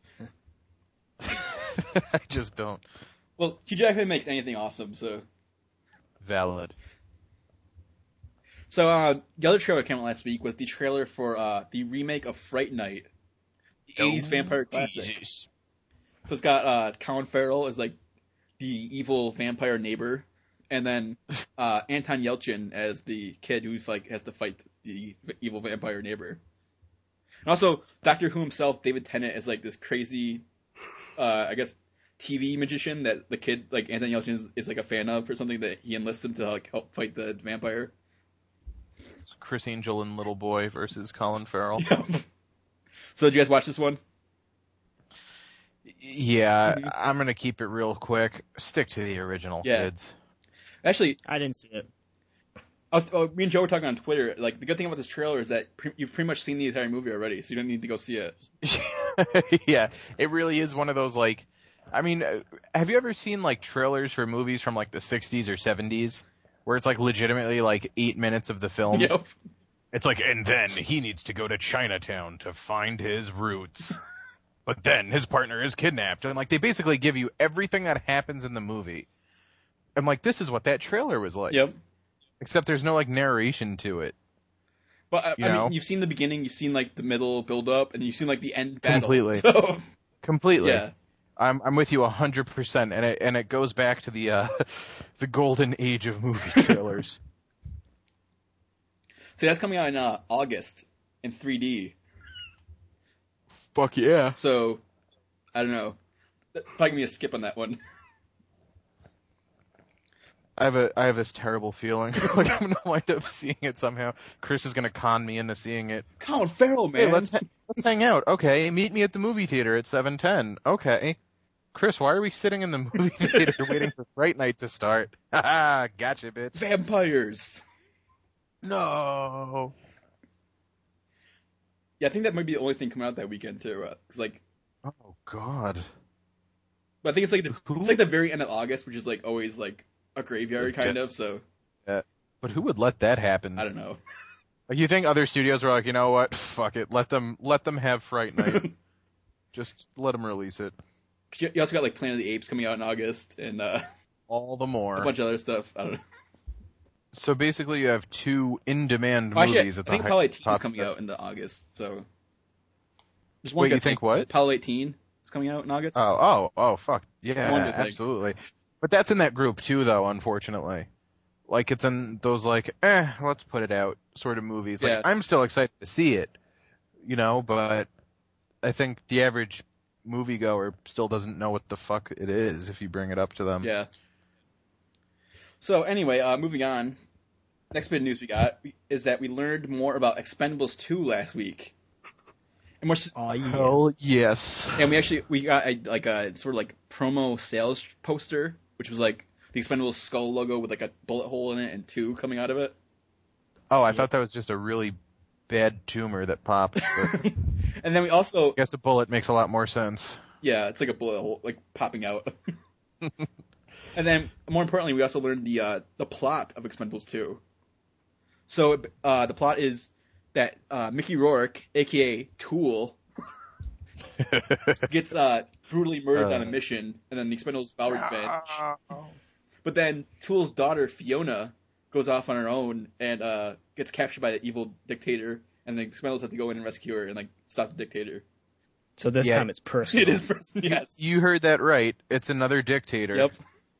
E: I just don't.
C: Well, Hugh Jackman makes anything awesome, so.
E: Valid.
C: So uh, the other trailer that came out last week was the trailer for uh, the remake of Fright Night, the eighties vampire classic.
E: Jesus.
C: So it's got uh, Colin Farrell as like the evil vampire neighbor, and then uh, Anton Yelchin as the kid who's like has to fight the evil vampire neighbor. And also Doctor Who himself, David Tennant, as like this crazy, uh, I guess, T V magician that the kid like Anton Yelchin is, is like a fan of or something that he enlists him to like help fight the vampire.
E: It's Chris Angel and Little Boy versus Colin Farrell.
C: So did you guys watch this one?
E: Yeah,
C: Mhm.
E: I'm gonna keep it real quick. Stick to the original,
C: Yeah.
E: kids.
C: Actually,
D: I didn't see it.
C: I was, oh, me and Joe were talking on Twitter. Like the good thing about this trailer is that pre- you've pretty much seen the entire movie already, so you don't need to go see it.
E: Yeah, it really is one of those like. I mean, uh, have you ever seen like trailers for movies from like the sixties or seventies where it's like legitimately like eight minutes of the film?
C: Yep.
B: It's like, and then he needs to go to Chinatown to find his roots. But then his partner is kidnapped.
E: And like they basically give you everything that happens in the movie. And like this is what that trailer was like.
C: Yep.
E: Except there's no like narration to it.
C: But I,
E: You
C: I
E: know?
C: mean, you've seen the beginning, you've seen like the middle build up, and you've seen like the end battle.
E: Completely.
C: So
E: Completely.
C: yeah.
E: I'm I'm with you a hundred percent, and it and it goes back to the uh, the golden age of movie trailers.
C: So that's coming out in uh, August in three D.
E: Fuck yeah!
C: So I don't know. That's probably gonna be a skip on that one.
E: I have a I have this terrible feeling like I'm gonna wind up seeing it somehow. Chris is gonna con me into seeing it.
C: Colin Farrell, man.
E: Hey, let's ha- let's hang out. Okay, meet me at the movie theater at seven ten. Okay, Chris, why are we sitting in the movie theater waiting for Fright Night to start? Haha, gotcha, bitch.
C: Vampires.
E: No.
C: Yeah, I think that might be the only thing coming out that weekend too. Uh, 'cause, like,
E: Oh God.
C: but I think it's like the
E: Who-
C: it's like the very end of August, which is like always like a graveyard kind of.
E: Yes.
C: So
E: But who would let that happen?
C: I don't know.
E: Like, you think other studios were like, you know what? Fuck it. Let them let them have Fright Night. Just let them release it.
C: 'Cause you you also got like Planet of the Apes coming out in August and uh,
E: All the more.
C: a bunch of other stuff. I don't know.
E: So basically, you have two in-demand
C: Oh, actually,
E: movies
C: I
E: at the
C: think
E: high-
C: Apollo eighteen is
E: top
C: coming
E: of-
C: out in the August. So just
E: Wait,
C: good
E: you think
C: thing.
E: what?
C: Apollo eighteen is coming out in August.
E: Oh, oh, oh, fuck. Yeah,
C: One good thing.
E: absolutely. But that's in that group too, though, unfortunately. Like, it's in those, like, eh, let's put it out sort of movies. Like,
C: Yeah.
E: I'm still excited to see it, you know, but I think the average moviegoer still doesn't know what the fuck it is if you bring it up to them.
C: Yeah. So anyway, uh, moving on. Next bit of news we got is that we learned more about Expendables two last week, and we're,
D: Oh yeah.
E: Hell yes.
C: and we actually we got a, like a sort of like promo sales poster, which was like the Expendables skull logo with like a bullet hole in it and two coming out of it.
E: Oh, I thought that was just a really bad tumor that popped. But I
C: And then we also
E: guess a bullet makes a lot more sense.
C: yeah, it's like a bullet hole like popping out. And then more importantly, we also learned the uh, the plot of Expendables two. So uh, the plot is that uh, Mickey Rourke, aka Tool, gets uh, brutally murdered on a
E: Uh.
C: mission, and then the Expendables vow revenge. But then Tool's daughter Fiona goes off on her own and uh, gets captured by the evil dictator, and the Expendables have to go in and rescue her and like stop the dictator.
D: So this
E: Yeah.
D: time it's personal.
C: It is person, yes.
E: You heard that right. It's another dictator.
C: Yep.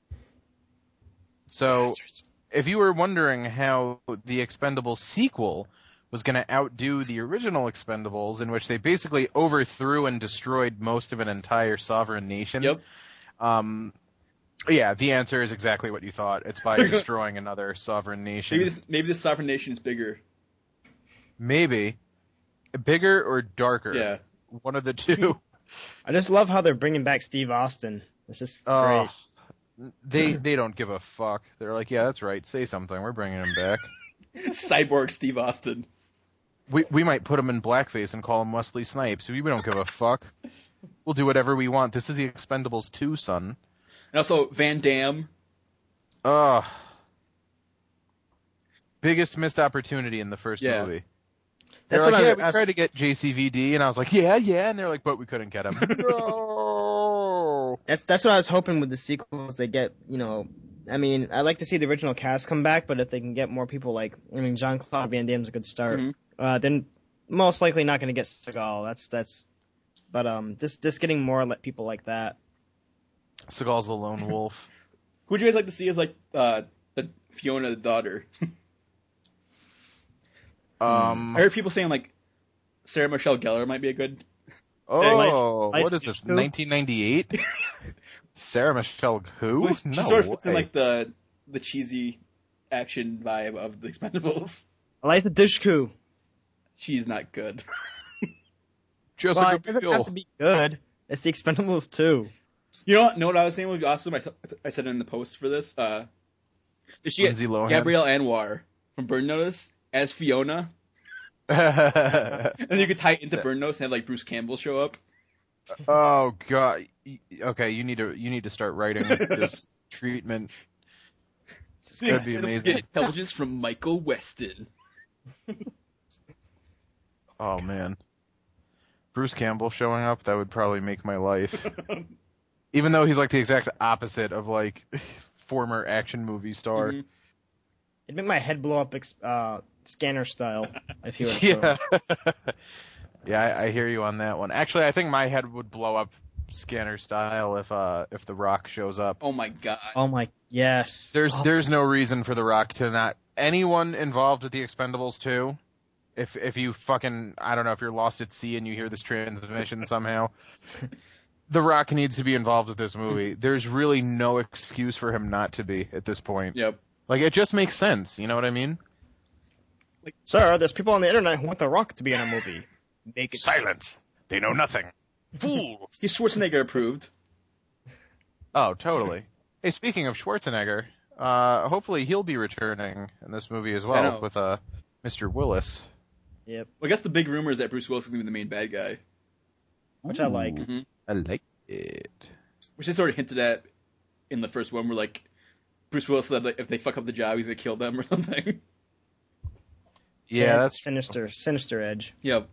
E: So, if you were wondering how the Expendables sequel was going to outdo the original Expendables, in which they basically overthrew and destroyed most of an entire sovereign nation,
C: Yep.
E: um, yeah, the answer is exactly what you thought. It's by destroying another sovereign nation.
C: Maybe this maybe this sovereign nation is bigger.
E: Maybe. Bigger or darker?
C: Yeah.
E: One of the two.
D: I just love how they're bringing back Steve Austin. It's just
E: Oh,
D: great.
E: they they don't give a fuck. They're like, yeah, that's right. Say something. We're bringing him back.
C: Cyborg Steve Austin.
E: We we might put him in blackface and call him Wesley Snipes. We, we don't give a fuck. We'll do whatever we want. This is the Expendables two, son.
C: And also Van Damme.
E: Ugh. Biggest missed opportunity in the first
C: Yeah.
E: movie.
D: That's
E: They're
D: what
E: like,
D: I
E: yeah,
D: was-
E: we tried to get J C V D, and I was like, yeah, yeah, and they're like, but we couldn't get him. No.
D: That's that's what I was hoping with the sequels. They get, you know, I mean, I like to see the original cast come back, but if they can get more people like, I mean, Jean-Claude Van Damme's a good start.
C: Mhm.
D: Uh, then most likely not going to get Seagal. That's that's, but um, just just getting more like people like that.
E: Seagal's the lone wolf.
C: Who would you guys like to see as like uh, the Fiona the daughter?
E: Um.
C: I heard people saying like Sarah Michelle Gellar might be a good.
E: Oh,
D: License
E: what is this?
D: two?
E: nineteen ninety-eight? Sarah Michelle who?
C: Well, she
E: No
C: sort of fits in
E: way.
C: like the the cheesy action vibe of the Expendables.
D: Eliza Dushku.
C: She's not good.
E: Jessica
D: Well, it doesn't
E: Biel.
D: have to be good. It's the Expendables too.
C: You know what? Know what I was saying would be awesome? I, t- I said it in the post for this. Uh, did she get
E: Lindsay Lohan.
C: Gabrielle Anwar from Burn Notice as Fiona? And then you could tie it into Burn Notice and have like Bruce Campbell show up.
E: Oh god. Y- Okay, you need to you need to start writing this treatment.
C: This
E: That'd be
C: is
E: amazing.
C: intelligence from Michael Weston.
E: Oh man. Bruce Campbell showing up, that would probably make my life. Even though he's like the exact opposite of like former action movie star.
C: Mhm.
D: It'd make my head blow up, ex- uh, scanner style. If you were to show
E: Yeah.
D: up.
E: Yeah, I, I hear you on that one. Actually, I think my head would blow up Scanner style if uh if The Rock shows up.
C: Oh my god.
D: Oh my, yes.
E: There's
D: Oh.
E: there's no reason for The Rock to not anyone involved with the Expendables two. If if you fucking I don't know if you're lost at sea and you hear this transmission somehow, The Rock needs to be involved with this movie. There's really no excuse for him not to be at this point.
C: Yep.
E: Like it just makes sense. You know what I mean?
D: Sir, there's people on the internet who want The Rock to be in a movie. Make it
B: Silence. They know nothing. Fools.
C: He's Schwarzenegger approved.
E: Oh, totally. Hey, speaking of Schwarzenegger, uh, hopefully he'll be returning in this movie as
C: I
E: well
C: know.
E: with uh, Mister Willis.
D: Yep.
C: Well, I guess the big rumor is that Bruce Willis is going to be the main bad guy.
D: Which I like.
C: Mm-hmm.
E: I like it.
C: Which they sort of hinted at in the first one, where like Bruce Willis said that if they fuck up the job, he's going to kill them or something.
E: Yeah, that's
D: sinister, sinister edge.
C: Yep.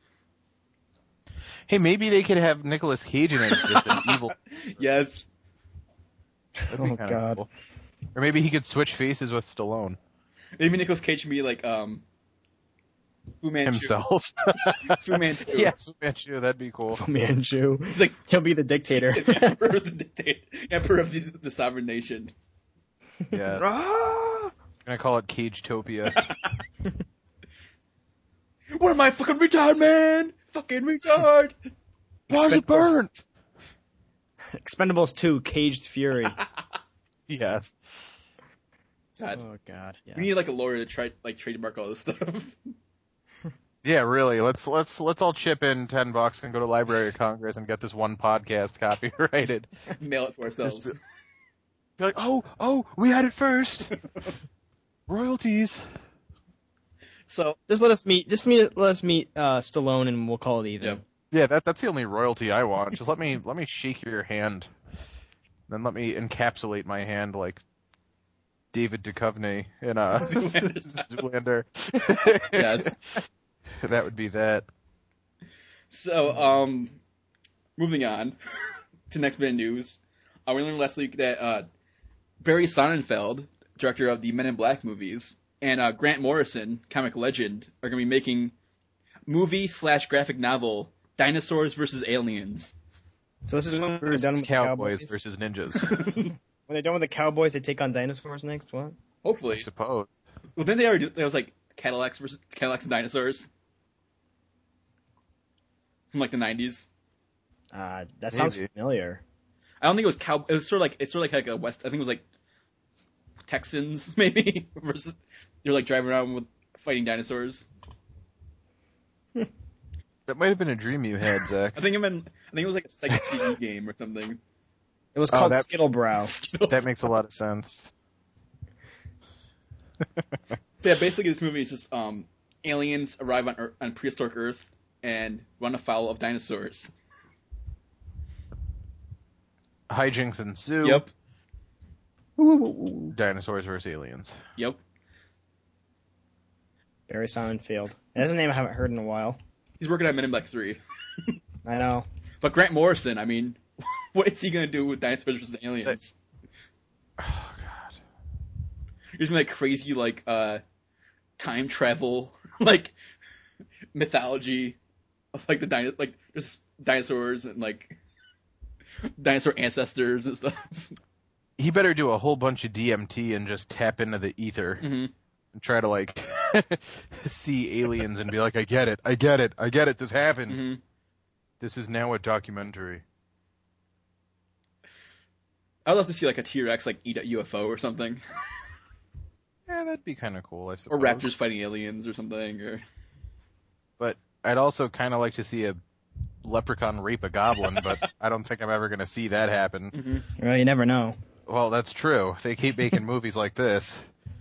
E: Hey, maybe they could have Nicolas Cage in it, just an evil.
C: Yes.
E: That'd be
D: Oh,
E: kinda
D: God.
E: cool. Or maybe he could switch faces with Stallone
C: Maybe Nicolas Cage can be like um, Fu Manchu.
E: himself.
C: Fu Manchu.
E: Yeah, Fu Manchu, that'd be cool.
D: Manchu.
C: He's like
D: He'll be the dictator.
C: the emperor of the dictator, emperor of the, the sovereign nation.
E: Yes.
C: Ah!
E: Gonna call it Cagetopia.
C: What am I, fucking retard, man? Fucking retard.
E: Why is it burnt?
D: Expendables two, Caged Fury.
E: Yes.
C: God.
D: Oh God. Yeah.
C: We need like a lawyer to try like trademark all this stuff.
E: Yeah, really. Let's let's let's all chip in ten bucks and go to Library of Congress and get this one podcast copyrighted.
C: Mail it to ourselves.
E: Just Be like, oh, oh, we had it first. Royalties.
C: So
D: Just let us meet. Just meet. Let us meet uh, Stallone, and we'll call it even.
C: Yep.
E: Yeah, that that's the only royalty I want. Just let me let me shake your hand, then let me encapsulate my hand like David Duchovny in uh, Zoolander.
C: yes.
E: That would be that.
C: So um, moving on to next bit of news. Uh, we learned last week that uh, Barry Sonnenfeld, director of the Men in Black movies, and uh, Grant Morrison, comic legend, are going to be making movie slash graphic novel Dinosaurs versus Aliens.
D: So this is when we're
E: Versus
D: done with
E: cowboys
D: the cowboys.
E: versus ninjas.
D: When they're done with the cowboys, they take on dinosaurs next. What?
E: I
C: Hopefully.
E: suppose.
C: Well, then they already do, there was like Cadillacs versus Cadillacs and dinosaurs from like the nineties.
D: Uh, that sounds
E: Maybe.
D: familiar.
C: I don't think it was cow. It was sort of like it's sort of like, like a West. I think it was like Texans maybe versus you're like driving around with fighting dinosaurs.
E: That might have been a dream you had, Zach.
C: I think I'm in, I think it was like a Sega C D game or something.
D: It was
E: Oh,
D: called
E: that-
D: Skittlebrow.
E: That makes a lot of sense.
C: So yeah, basically this movie is just um, aliens arrive on Earth, on prehistoric Earth and run afoul of dinosaurs.
E: Hijinks ensue.
C: Yep,
E: Dinosaurs versus aliens.
C: yep.
D: Barry Sonnenfeld. That's a name I haven't heard in a while.
C: He's working on Men in Black three.
D: I know.
C: But Grant Morrison, I mean, what is he gonna do with dinosaurs versus aliens?
E: Oh God.
C: There's gonna be like crazy like uh, time travel like mythology of like the dino like just dinosaurs and like dinosaur ancestors and stuff.
E: He better do a whole bunch of D M T and just tap into the ether
C: Mm-hmm.
E: and try to like see aliens and be like, I get it, I get it, I get it, this happened.
C: Mm-hmm.
E: This is now a documentary.
C: I'd love to see like a T-Rex like eat a U F O or something,
E: Yeah, that'd be kind of cool, I
C: or
E: suppose.
C: raptors fighting aliens or something. Or
E: But I'd also kind of like to see a leprechaun rape a goblin, but I don't think I'm ever going to see that happen.
C: mm-hmm.
D: Well, you never know.
E: Well, that's true. If they keep making movies like this.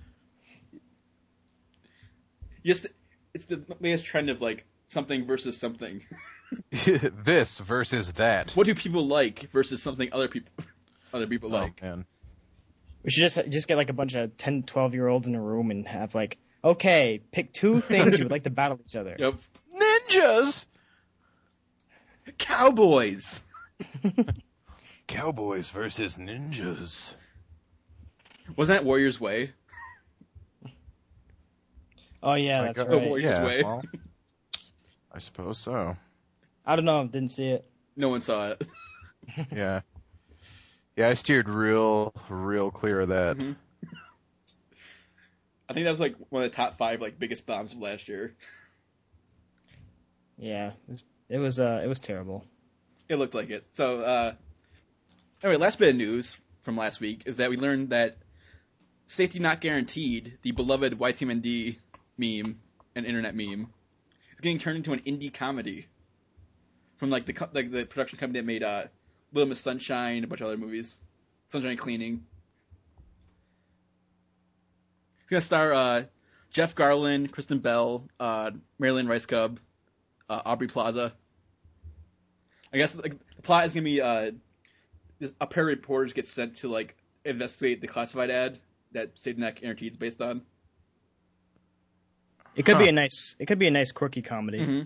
C: just it's the latest trend of like something versus something.
E: This versus that.
C: What do people like versus something other people other people
E: Oh,
C: like?
E: man.
D: We should just just get like a bunch of ten, twelve year olds in a room and have like, okay, pick two things you would like to battle each other.
C: Yep.
E: Ninjas!
C: Cowboys.
B: Cowboys versus ninjas.
C: Wasn't that Warrior's Way?
D: Oh yeah,
E: Like,
D: that's
E: uh,
C: The
D: right.
C: Warrior's
E: yeah,
C: Way.
E: well, I suppose so.
D: I don't know, didn't see it.
C: No one saw it.
E: Yeah. Yeah, I steered real, real clear of that.
C: Mhm. I think that was like one of the top five like biggest bombs of last year.
D: Yeah, it was it was, uh, it was terrible.
C: It looked like it. So, uh, anyway, last bit of news from last week is that we learned that Safety Not Guaranteed, the beloved Y T M N D meme and internet meme, is getting turned into an indie comedy from like the co- like the production company that made uh, Little Miss Sunshine, a bunch of other movies, Sunshine Cleaning. It's gonna star uh, Jeff Garlin, Kristen Bell, uh, Marilyn Rice Cub, uh, Aubrey Plaza. I guess like, the plot is gonna be uh, this, a pair of reporters get sent to like investigate the classified ad that Sadnek Guaranteed is based on.
D: It could
E: Huh.
D: be a nice. It could be a nice quirky comedy.
C: Mm-hmm.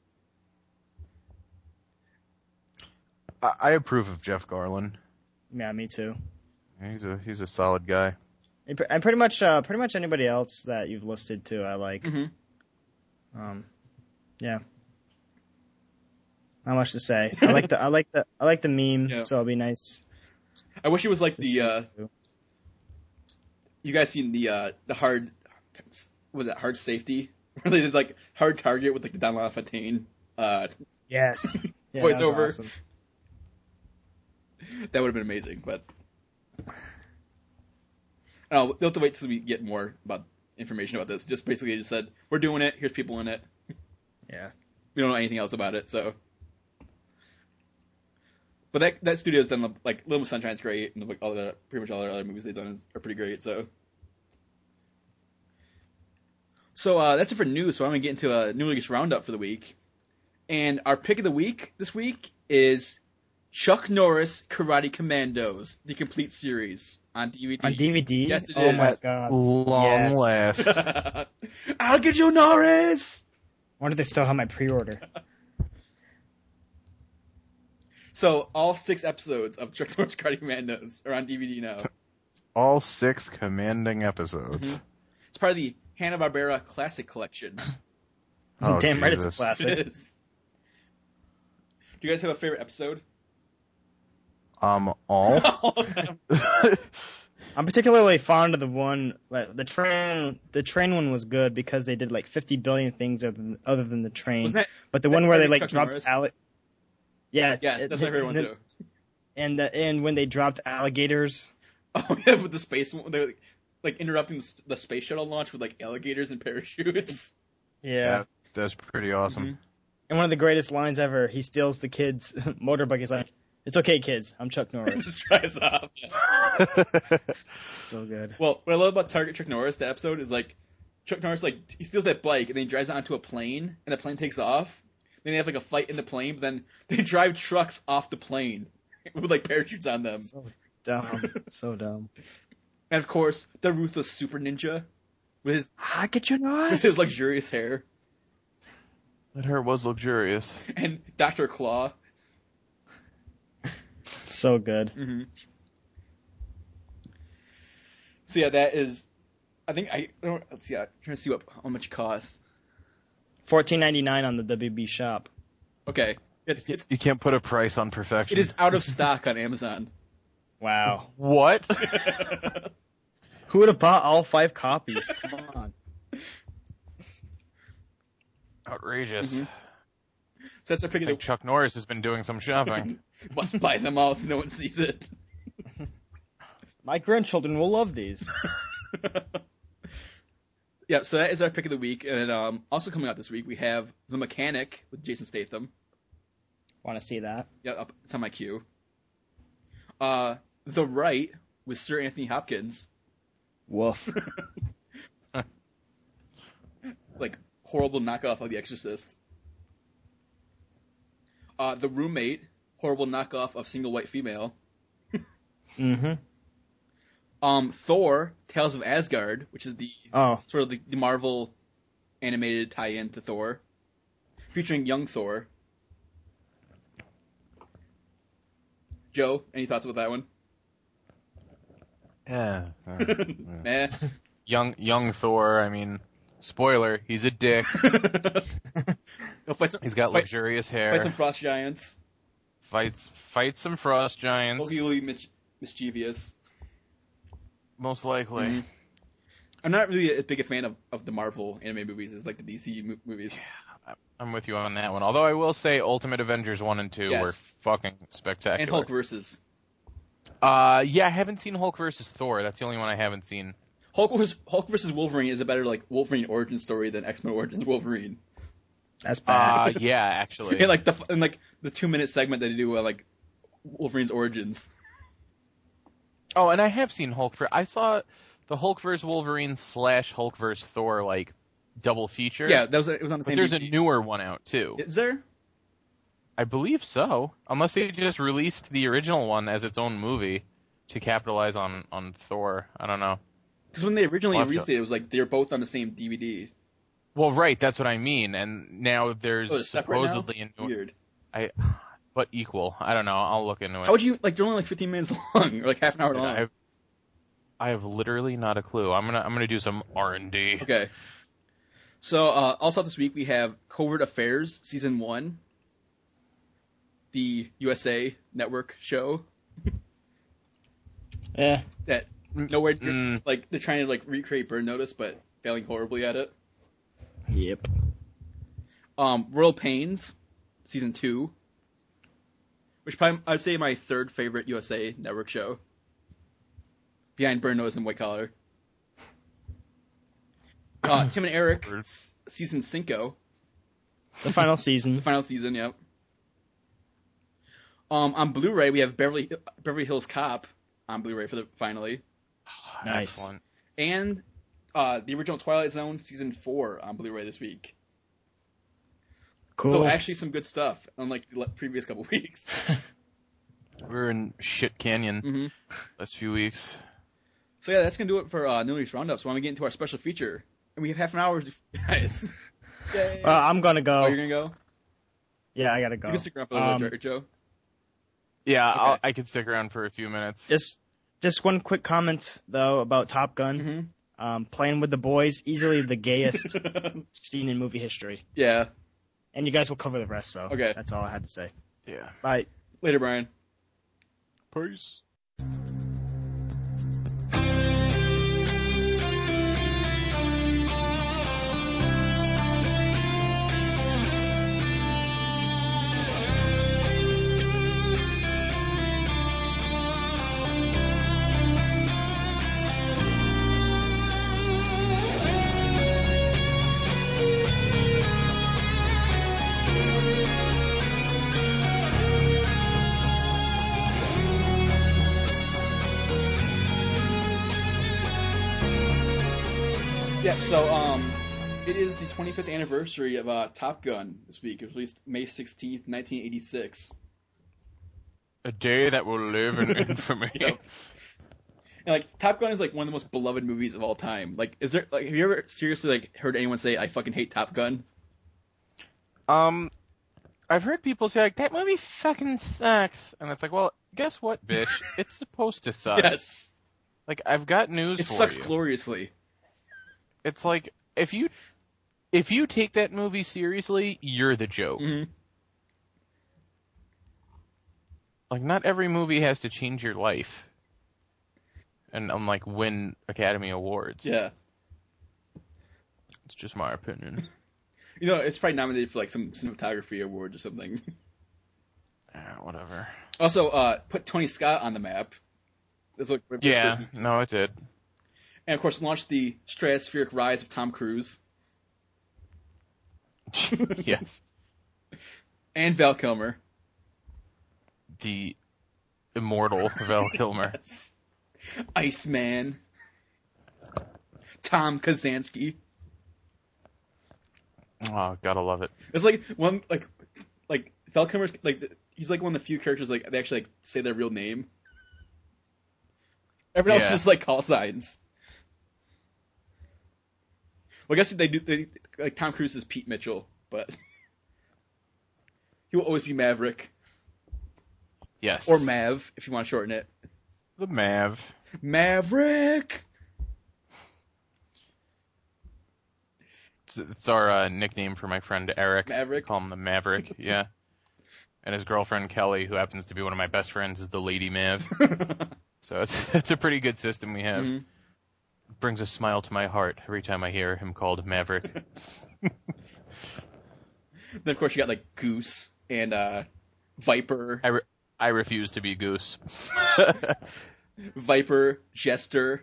E: I, I approve of Jeff Garland.
D: Yeah, me too.
E: He's a he's a solid guy.
D: And pr- and pretty much, uh, pretty much anybody else that you've listed too, I like.
C: Mm-hmm.
D: Um, yeah. Not much to say. I like the I like the I like the meme,
C: Yeah.
D: so it'll be nice.
C: I wish it was like
D: to
C: the
D: see
C: uh,
D: it, too.
C: you guys seen the uh, the hard what was that hard safety where they did like hard target with like the Don LaFontaine uh,
D: Yes. Yeah, that was
C: voiceover.
D: awesome.
C: That would have been amazing, but I don't know, they'll have to wait till we get more about information about this. Just basically just said, we're doing it, here's people in it.
D: Yeah.
C: We don't know anything else about it, so. But that that studio's done, like, Little Miss Sunshine's great, and like all the, pretty much all their other movies they've done are pretty great, so. So uh, that's it for news, so I'm going to get into a New Leagues Roundup for the week. And our pick of the week this week is Chuck Norris Karate Commandos, the complete series on D V D.
D: On D V D?
C: Yes, it
D: oh
C: is.
D: my
E: At
D: god.
E: long
D: Yes.
E: last.
C: I'll get you, Norris!
D: I wonder if they still have my pre-order.
C: So all six episodes of Chuck Norris Karate Commandos are on D V D now.
E: All six commanding episodes.
C: Mhm. It's part of the Hanna-Barbera Classic Collection.
E: Oh,
D: Damn right, it's a
E: Jesus.
D: classic.
C: It is. Do you guys have a favorite episode?
E: Um, all?
C: All of them.
D: I'm particularly fond of the one, like, the train. The train one was good because they did like fifty billion things other than, other than the train.
C: Wasn't that,
D: but the
C: that
D: one where they
C: part
D: like
C: of Chuck
D: dropped
C: Norris?
D: alli- Yeah.
C: yes, that's my favorite one
D: the-
C: too.
D: And the, and when they dropped alligators.
C: Oh yeah, with the space one, they're like, like interrupting the, the space shuttle launch with like alligators and parachutes.
D: Yeah.
E: That, that's pretty awesome.
C: Mhm.
D: And one of the greatest lines ever, he steals the kid's motorbike. He's like, "It's okay, kids. I'm Chuck
C: It
D: Norris."
C: just drives off.
D: So good.
C: Well, what I love about Target Chuck Norris, the episode, is like Chuck Norris like he steals that bike and then he drives it onto a plane and the plane takes off. Then they have like a fight in the plane, but then they drive trucks off the plane with like parachutes on them.
D: So dumb. So dumb.
C: And of course, the ruthless super ninja with his
D: I get your
C: with
D: Norris.
C: his luxurious hair,
E: That hair was luxurious.
C: and Doctor Claw.
D: So good.
C: Mm-hmm. So yeah, that is. I think I, I don't. Let's see. I'm trying to see what how much it costs.
D: fourteen ninety-nine on the W B shop.
C: Okay, it's, it's
E: You can't put a price on perfection.
C: it is out of stock on Amazon.
D: Wow.
E: What?
D: Who would have bought all five copies? Come on.
E: Outrageous.
C: Mhm. So that's our pick
E: I
C: of
E: think
C: the
E: Chuck Norris has been doing some shopping.
C: Must buy them all so no one sees it.
D: My grandchildren will love these.
C: Yeah, so that is our pick of the week, and um, also coming out this week we have The Mechanic with Jason Statham.
D: Want to see that?
C: Yeah, up, it's on my queue. Uh, The Right with Sir Anthony Hopkins.
D: Woof.
C: Like horrible knockoff of The Exorcist. Uh, The Roommate, horrible knockoff of Single White Female.
D: Mm-hmm.
C: Um, Thor, Tales of Asgard, which is the
D: Oh,
C: sort of the, the Marvel animated tie-in to Thor, featuring young Thor. Joe, any thoughts about that one?
E: Yeah. uh, yeah.
C: Meh.
E: Young young Thor, I mean, spoiler, he's a dick.
C: Go fight some,
E: He's got
C: fight,
E: luxurious hair.
C: fight some frost giants.
E: Fights fights some frost giants.
C: Hopefully mis- mischievous.
E: Most likely.
C: Mhm. I'm not really a big a fan of, of the Marvel anime movies as like the D C mo- movies.
E: I'm with you on that one. Although I will say Ultimate Avengers one and two
C: Yes.
E: were fucking spectacular.
C: And Hulk versus.
E: Uh yeah, I haven't seen Hulk versus Thor. That's the only one I haven't seen.
C: Hulk versus, Hulk versus Wolverine is a better like Wolverine origin story than X-Men Origins Wolverine.
D: that's
E: Uh
D: bad.
E: yeah, actually.
C: And like the and like the two minute segment that they do uh, like Wolverine's origins.
E: Oh, and I have seen Hulk for I saw the Hulk versus Wolverine slash Hulk versus Thor like double feature.
C: Yeah, that was it was on the
E: but
C: same.
E: there's
C: D V D.
E: a newer one out too.
C: Is there?
E: I believe so, unless they just released the original one as its own movie to capitalize on, on Thor. I don't know.
C: Because when they originally
E: I'll have
C: released
E: to-
C: it, it was like they were both on the same D V D.
E: Well, right, that's what I mean. And now there's
C: Oh, they're separate
E: supposedly
C: now?
E: a new,
C: Weird.
E: I, but equal. I don't know. I'll look into it.
C: How would you like? They're only like fifteen minutes long, or like half an hour long.
E: I have, I have literally not a clue. I'm gonna I'm gonna do some R and D.
C: Okay. So uh, also this week we have Covert Affairs season one, the U S A Network show
D: Yeah.
C: that nowhere
E: Mm.
C: like they're trying to like recreate Burn Notice but failing horribly at it.
D: Yep.
C: Um, Royal Pains season two, which probably I'd say my third favorite U S A Network show, behind Burn Notice and White Collar. Uh, Tim and Eric s- season cinco.
D: The final season.
C: The final season, yep. Um, on Blu-ray, we have Beverly Beverly Hills Cop on Blu-ray for the finally,
D: Nice.
E: Excellent.
C: and uh, the original Twilight Zone season four on Blu-ray this week.
D: Cool.
C: So actually, some good stuff, unlike the le- previous couple weeks.
E: We're in shit canyon
C: hmm
E: last few weeks.
C: So yeah, that's gonna do it for uh, New Release Roundup. So when we get into our special feature, and we have half an hour, to... guys. Yay.
D: Uh, I'm gonna go.
C: oh, you're gonna go?
D: Yeah, I gotta go.
C: You can stick around for a little
D: Um,
C: bit, right, Joe.
E: Yeah,
C: Okay.
E: I'll, I could stick around for a few minutes.
D: Just, just one quick comment though about Top Gun.
C: Mm-hmm.
D: Um, playing with the boys, easily the gayest scene in movie history.
C: Yeah.
D: And you guys will cover the rest. So
C: Okay.
D: that's all I had to say.
E: Yeah.
D: Bye.
C: Later, Brian.
E: Peace.
C: Yeah, so um, it is the twenty-fifth anniversary of uh, Top Gun this week. It was released May sixteenth, nineteen eighty-six.
E: A day that will live in infamy.
C: Yep. And like Top Gun is like one of the most beloved movies of all time. Like, is there like have you ever seriously like heard anyone say I fucking hate Top Gun?
E: Um, I've heard people say like that movie fucking sucks, and it's like, well, guess what, bitch? It's supposed to suck.
C: Yes,
E: Like I've got news
C: it
E: for
C: sucks
E: you.
C: gloriously.
E: It's like if you if you take that movie seriously, you're the joke.
C: hmm
E: Like not every movie has to change your life, and um, like win Academy Awards.
C: Yeah,
E: It's just my opinion.
C: you know it's probably nominated for like some cinematography award or something.
E: Yeah, whatever.
C: Also, uh, put Tony Scott on the map. That's what.
E: Yeah, no, it did.
C: And of course, launched the stratospheric rise of Tom Cruise
E: Yes,
C: and Val Kilmer.
E: the immortal Val Kilmer.
C: Yes. Iceman. Tom Kazansky.
E: Oh, gotta love it.
C: It's like one like like Val Kilmer's like he's like one of the few characters like they actually like say their real name. Everyone else
E: Yeah.
C: is like call signs. Well, I guess they do. They, like Tom Cruise is Pete Mitchell, but he will always be Maverick
E: Yes.
C: or Mav if you want to shorten it.
E: The Mav.
C: Maverick.
E: It's, it's our uh, nickname for my friend Eric.
C: Maverick?
E: We call him the Maverick. Yeah. And his girlfriend Kelly, who happens to be one of my best friends, is the Lady Mav. So it's it's a pretty good system we have.
C: Mhm.
E: Brings a smile to my heart every time I hear him called Maverick.
C: Then of course you got like Goose and uh, Viper,
E: I, re- I refuse to be Goose.
C: Viper, Jester,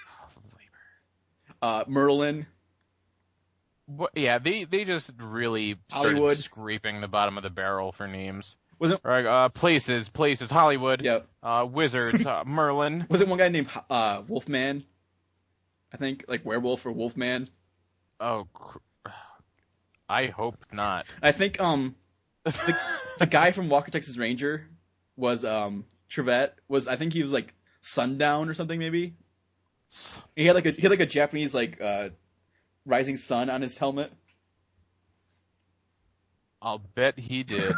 C: uh, Merlin.
E: What, yeah, they, they just really started
C: Hollywood.
E: scraping the bottom of the barrel for names.
C: Was it?
E: Like, uh, places, places, Hollywood,
C: Yep.
E: uh, Wizards, uh, Merlin.
C: Was it one guy named uh, Wolfman? I think, like werewolf or wolfman.
E: Oh, cr- I hope not.
C: I think um the, the guy from Walker Texas Ranger was um Trevette was I think he was like Sundown or something maybe. He had like a he had like a Japanese like uh rising sun on his helmet.
E: I'll bet he did.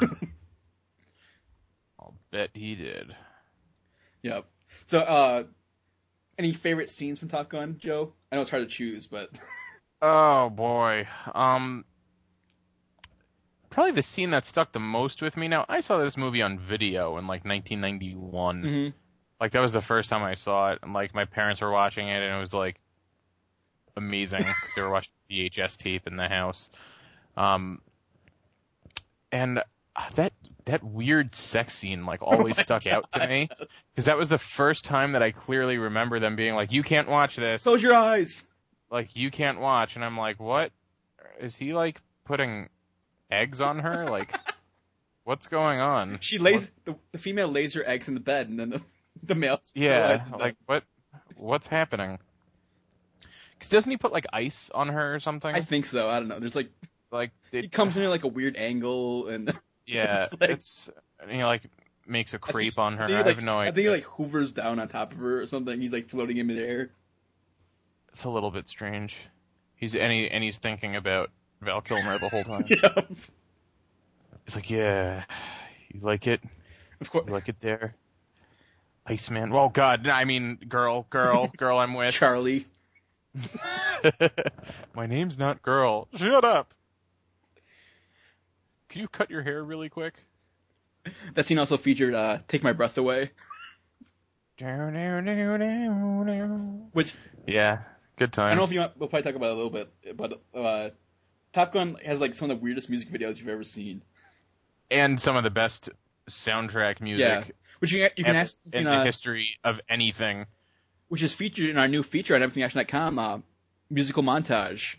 E: I'll bet he did.
C: Yep. So uh any favorite scenes from Top Gun, Joe? I know it's hard to choose, but
E: Oh boy. Um probably the scene that stuck the most with me. Now, I saw this movie on video in like nineteen ninety-one.
C: mm-hmm.
E: Like that was the first time I saw it, and like my parents were watching it, and it was like amazing because they were watching V H S tape in the house. Um and uh, that that weird sex scene like always
C: Oh
E: stuck
C: God.
E: out to me because that was the first time that I clearly remember them being like, "You can't watch this."
C: Close your eyes.
E: Like, you can't watch. And I'm like, what? Is he, like, putting eggs on her? Like, what's going on?
C: She lays the, the female lays her eggs in the bed, and then the the male.
E: Yeah,
C: realizes
E: like, what? What's happening? Because doesn't he put, like, ice on her or something?
C: I think so. I don't know. There's like
E: like,
C: he comes in at like a weird angle, and
E: Yeah,
C: it's like,
E: it's, and he, like, makes a crepe on her.
C: I, think
E: I,
C: he, like,
E: have no
C: I
E: idea.
C: think he like hoovers down on top of her or something. He's like floating in midair.
E: It's a little bit strange. He's and, he, and he's thinking about Val Kilmer the whole time.
C: Yeah.
E: He's like, yeah, you like it?
C: Of course.
E: You like it there? Iceman. Well, God, I mean, girl, girl, girl I'm with.
C: Charlie.
E: My name's not girl. Shut up. Can you cut your hair really quick?
C: That scene also featured uh, "Take My Breath Away," which
E: Yeah, good times.
C: I don't know if you want, we'll probably talk about it a little bit, but uh, Top Gun has like some of the weirdest music videos you've ever seen.
E: And some of the best soundtrack
C: Yeah,
E: music
C: which you, you can
E: ever
C: ask, you
E: in
C: can, uh,
E: the history of anything.
C: which is featured in our new feature on everything action dot com, uh, musical montage.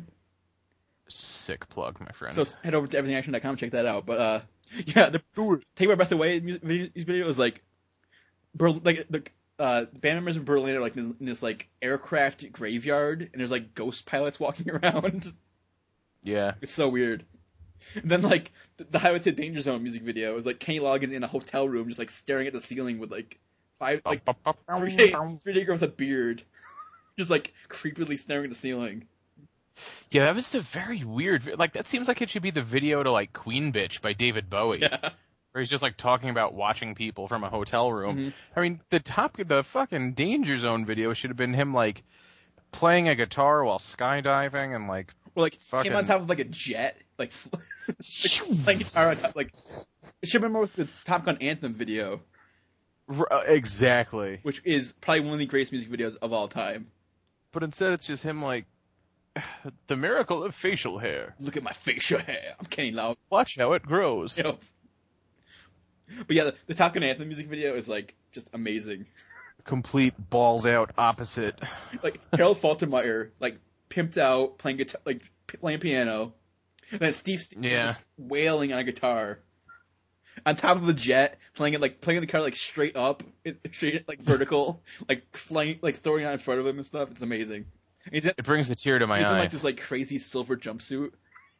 E: Sick plug, my friend.
C: So head over to everything action dot com, check that out. But uh, yeah, the "Take My Breath Away" music video is like, Ber- like the uh, band members in Berlin are like in this, in this like aircraft graveyard, and there's like ghost pilots walking around.
E: Yeah.
C: It's so weird. And then like the, the Highway to Danger Zone music video is like Kenny Loggins in a hotel room, just like staring at the ceiling with like five like three day three day girl with a beard, just like creepily staring at the ceiling.
E: Yeah, that was a very weird, vi- like, that seems like it should be the video to, like, Queen Bitch by David Bowie.
C: Yeah.
E: Where he's just, like, talking about watching people from a hotel room.
C: Mhm.
E: I mean, the top, the fucking Danger Zone video should have been him, like, playing a guitar while skydiving and, like,
C: Or like
E: Fucking-
C: him on top of like a jet, like, like playing guitar on top. Like it should have been more with the Top Gun Anthem video,
E: r- uh, exactly.
C: which is probably one of the greatest music videos of all time.
E: But instead it's just him, like, the miracle of facial hair.
C: Look at my facial hair. I'm Kenny Loggins.
E: Watch how it grows.
C: You know? But yeah, the, the Top Gun Anthem music video is like just amazing.
E: Complete balls out opposite.
C: Like Harold Faltermeyer, like pimped out, playing guitar, like p- playing piano, and then Steve Steve
E: Yeah.
C: just wailing on a guitar, on top of a jet, playing it like playing the guitar like straight up, it, straight like vertical, like flying, like throwing it out in front of him and stuff. It's amazing. And he's in,
E: It brings a tear to my
C: he's in
E: eye.
C: like this like crazy silver jumpsuit.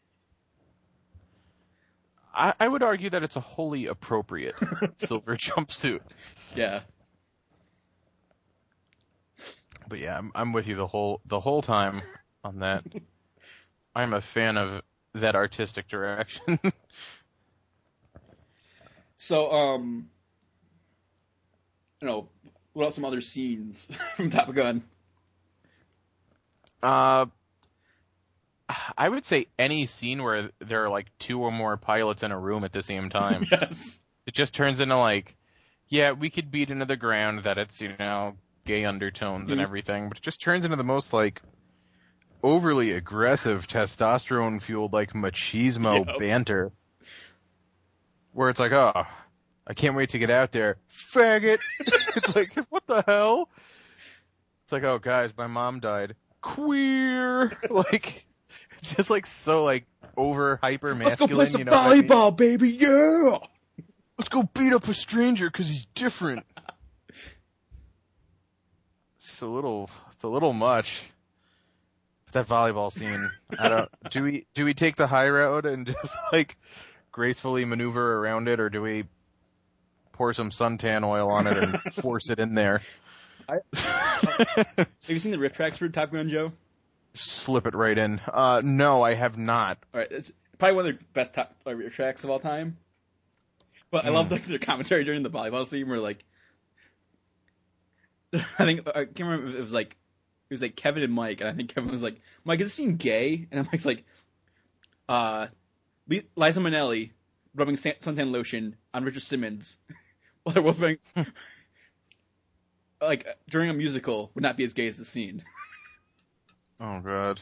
E: I, I would argue that it's a wholly appropriate silver jumpsuit.
C: Yeah,
E: But yeah, I'm, I'm with you the whole the whole time on that. I'm a fan of that artistic direction.
C: so um, you know, what else? Some other scenes from Top Gun.
E: uh, I would say any scene where there are like two or more pilots in a room at the same time.
C: Yes.
E: It just turns into like, yeah, we could beat into the ground that it's, you know, gay undertones and
C: Mhm.
E: everything, but it just turns into the most like overly aggressive testosterone fueled like machismo
C: Yep.
E: banter. Where it's like, oh, I can't wait to get out there. Faggot! It's like, what the hell? It's like, oh guys, my mom died. Queer! Like, it's just like so like over hyper masculine.
C: Let's go play some
E: you know what I mean?
C: volleyball, baby. Yeah.
E: Let's go beat up a stranger because he's different. It's a little, it's a little much. But that volleyball scene, I don't. Do we do we take the high road and just like gracefully maneuver around it, or do we pour some suntan oil on it and force it in there?
C: I, have you seen the riff tracks for Top Gun, Joe?
E: Slip it right in. Uh, no, I have not.
C: All right, it's probably one of their best top uh, riff tracks of all time. But I love
E: Mm.
C: like, their commentary during the volleyball scene where like, I think I can't remember if it was like it was like Kevin and Mike, and I think Kevin was like, "Mike, is this scene gay?" And Mike's like, "Uh, Li- Liza Minnelli rubbing san- suntan lotion on Richard Simmons while they're both wearing." Like during a musical would not be as gay as the scene.
E: Oh god.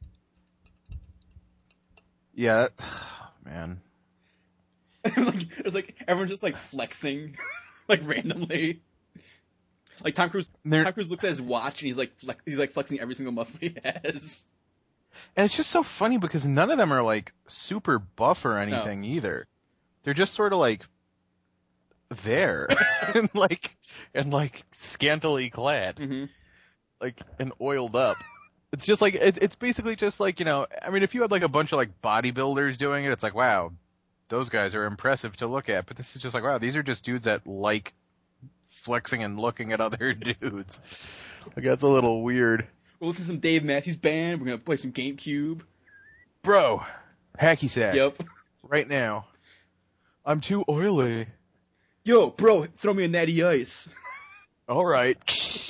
E: Yeah, that, man.
C: Like it's like everyone's just like flexing, like randomly. Like Tom Cruise,
E: They're-
C: Tom Cruise looks at his watch and he's like flex, he's like flexing every single muscle he has.
E: And it's just so funny because none of them are like super buff or anything either. They're just sort of like there and like and like scantily clad,
C: Mm-hmm.
E: like and oiled up. It's just like it, it's basically just like, you know, I mean, if you had like a bunch of like bodybuilders doing it, it's like, wow, those guys are impressive to look at. But this is just like, wow, these are just dudes that like flexing and looking at other dudes. Like that's a little weird.
C: We'll listen to some Dave Matthews Band. We're gonna play some GameCube.
E: Bro, hacky sack.
C: Yep.
E: Right now. I'm too oily.
C: Yo, bro, throw me a natty ice.
E: All right.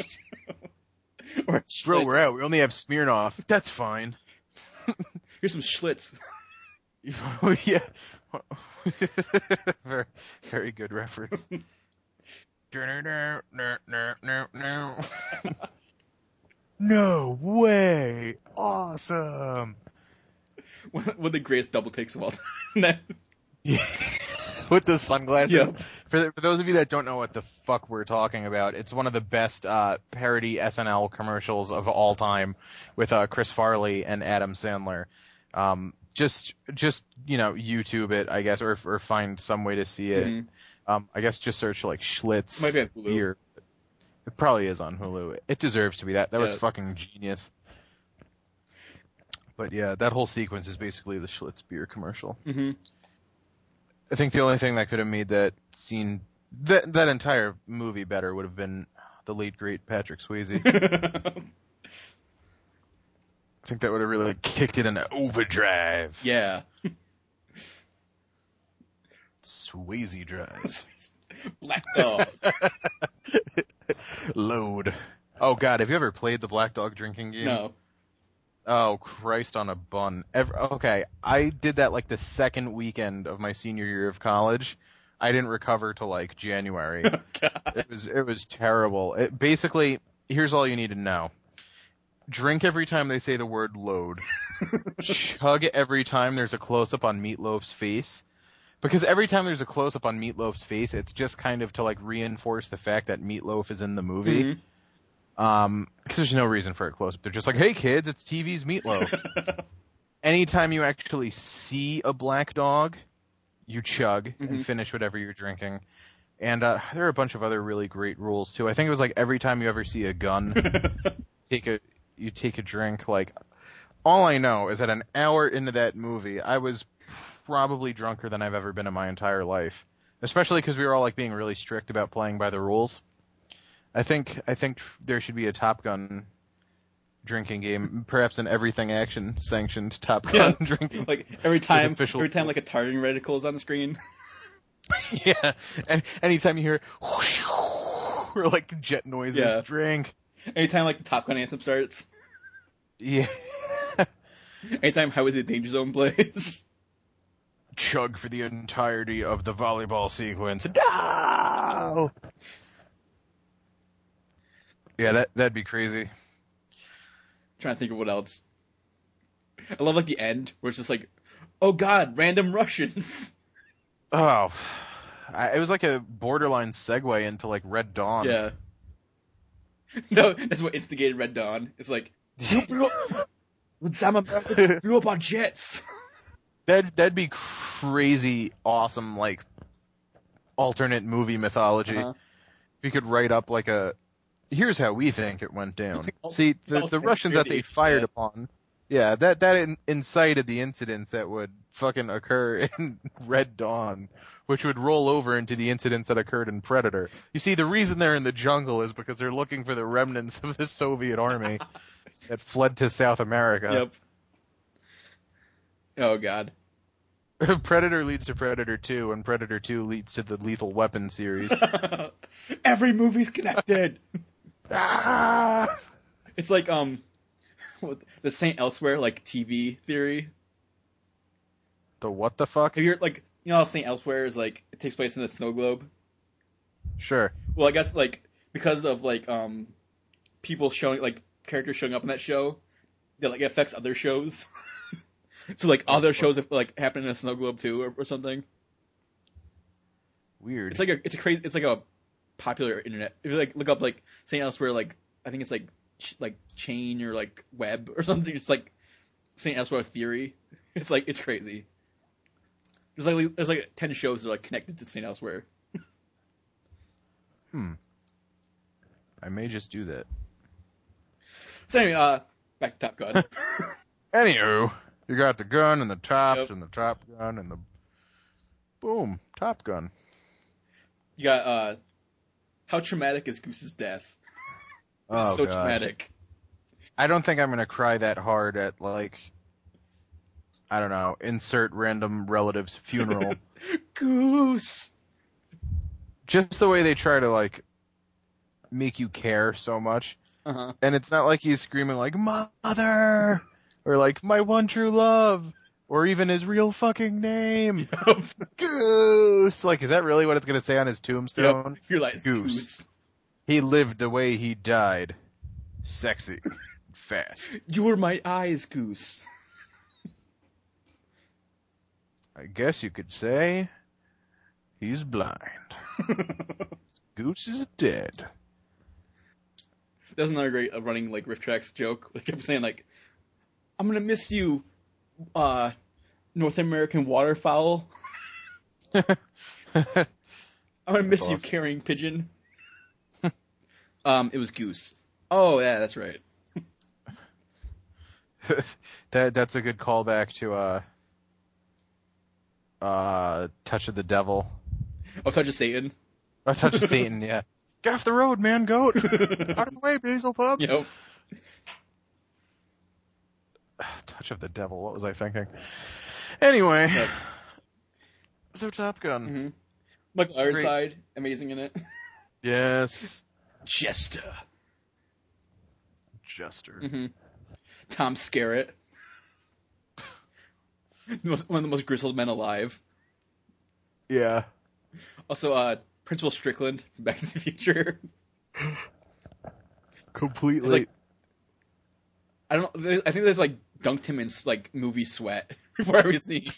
C: Or
E: Bro,
C: Schlitz.
E: we're out. We only have Smirnoff. That's fine.
C: Here's some Schlitz.
E: Yeah. very, very good reference. No way. Awesome.
C: One of the greatest double takes of all time.
E: Yeah. With the sunglasses.
C: Yeah.
E: For, for those of you that don't know what the fuck we're talking about, it's one of the best uh, parody S N L commercials of all time with uh, Chris Farley and Adam Sandler. Um, just, just you know, YouTube it, I guess, or or find some way to see it.
C: Mhm.
E: Um, I guess just search like Schlitz
C: Might be on Hulu.
E: beer. It probably is on Hulu. It deserves to be that. That was
C: Yeah.
E: fucking genius. But yeah, that whole sequence is basically the Schlitz beer commercial.
C: Mm-hmm.
E: I think the only thing that could have made that scene, that that entire movie better would have been the late great Patrick Swayze. I think that would have really kicked it into overdrive.
C: Yeah.
E: Swayze drive.
C: Black Dog.
E: Load. Oh god, have you ever played the Black Dog drinking game?
C: No.
E: Oh Christ on a bun. Ever, okay, I did that like the second weekend of my senior year of college. I didn't recover till like January.
C: Oh, God.
E: It was it was terrible. It, basically, here's all you need to know. Drink every time they say the word load. Chug every time there's a close-up on Meatloaf's face. Because every time there's a close-up on Meatloaf's face, it's just kind of to like reinforce the fact that Meatloaf is in the movie.
C: Mhm.
E: Um, because there's no reason for a close-up. They're just like, hey kids, it's T V's Meatloaf. Anytime you actually see a black dog, you chug
C: Mhm.
E: and finish whatever you're drinking. And uh, there are a bunch of other really great rules too. I think it was like every time you ever see a gun, take a you take a drink. Like, all I know is that an hour into that movie, I was probably drunker than I've ever been in my entire life. Especially because we were all like being really strict about playing by the rules. I think I think there should be a Top Gun drinking game, perhaps an everything action sanctioned Top Gun
C: Yeah.
E: drinking.
C: Like every time,
E: official-
C: every time like a targeting reticle is on the screen.
E: Yeah, and anytime you hear whoosh, or like jet noises,
C: Yeah.
E: drink.
C: Anytime like the Top Gun anthem starts.
E: Yeah,
C: Anytime Highway to the Danger Zone plays.
E: chug for the entirety of the volleyball sequence. No. Yeah, that that'd be crazy.
C: Trying to think of what else. I love like the end where it's just like, oh god, random Russians.
E: Oh, I, it was like a borderline segue into like Red Dawn.
C: Yeah. No, that's what instigated Red Dawn. It's like, you blew up, some Americans blew up on jets.
E: That that'd be crazy, awesome, like alternate movie mythology.
C: Uh-huh.
E: If you could write up like a here's how we think it went down. See, the,
C: Well,
E: the Russians that they fired
C: yeah.
E: upon, yeah, that that in, incited the incidents that would fucking occur in Red Dawn, which would roll over into the incidents that occurred in Predator. You see, the reason they're in the jungle is because they're looking for the remnants of the Soviet army that fled to South America.
C: Yep. Oh God.
E: Predator leads to Predator two, and Predator two leads to the Lethal Weapon series.
C: Every movie's connected.
E: Ah!
C: It's like um, what, the Saint Elsewhere like T V theory.
E: The what the fuck?
C: Have you heard, like, you know how Saint Elsewhere is like it takes place in a snow globe?
E: Sure.
C: Well, I guess like because of like um, people showing like characters showing up in that show, that like it affects other shows. So like other shows like happen in a snow globe too, or, or something.
E: Weird.
C: It's like a it's a crazy it's like a popular internet. If you like look up like Saint Elsewhere, like I think it's like ch- like chain or like web or something. It's like Saint Elsewhere theory. It's like it's crazy. There's like there's like ten shows that are like connected to Saint Elsewhere.
E: Hmm. I may just do that.
C: So anyway, uh, back to Top Gun.
E: Anywho, you got the gun and the tops
C: Yep.
E: and the Top Gun and the boom, Top Gun.
C: You got uh, how traumatic is Goose's death? It's
E: Oh
C: so
E: gosh.
C: traumatic.
E: I don't think I'm gonna cry that hard at like, I don't know, insert random relative's funeral.
C: Goose.
E: Just the way they try to like make you care so much.
C: Uh huh.
E: And it's not like he's screaming like, mother! Or like, my one true love! Or even his real fucking name! Goose! Like, is that really what it's gonna say on his tombstone?
C: Yep. You're like
E: Goose.
C: Goose.
E: He lived the way he died. Sexy. Fast.
C: You were my eyes, Goose.
E: I guess you could say he's blind. Goose is dead.
C: That's another great uh, running like riff tracks joke. They kept saying like, "I'm gonna miss you, uh, North American waterfowl. I'm gonna miss you,
E: Awesome.
C: carrying pigeon." um, it was Goose. Oh yeah, that's right.
E: that that's a good callback to uh uh Touch of the Devil.
C: Oh, Touch of Satan.
E: Oh, Touch of Satan, yeah. Get off the road, man, goat. Out of the way, Basil Pub.
C: Yep.
E: Touch of the Devil. What was I thinking? Anyway,
C: Yep.
E: so Top Gun.
C: Mm-hmm. Michael
E: It's great.
C: Ironside, amazing in it.
E: Yes,
C: Jester.
E: Jester.
C: Mm-hmm. Tom Skerritt. The most- One of the most grizzled men alive.
E: Yeah.
C: Also, uh, Principal Strickland from Back to the Future.
E: Completely.
C: It's like- I don't know. I think there's like dunked him in like movie sweat before every scene.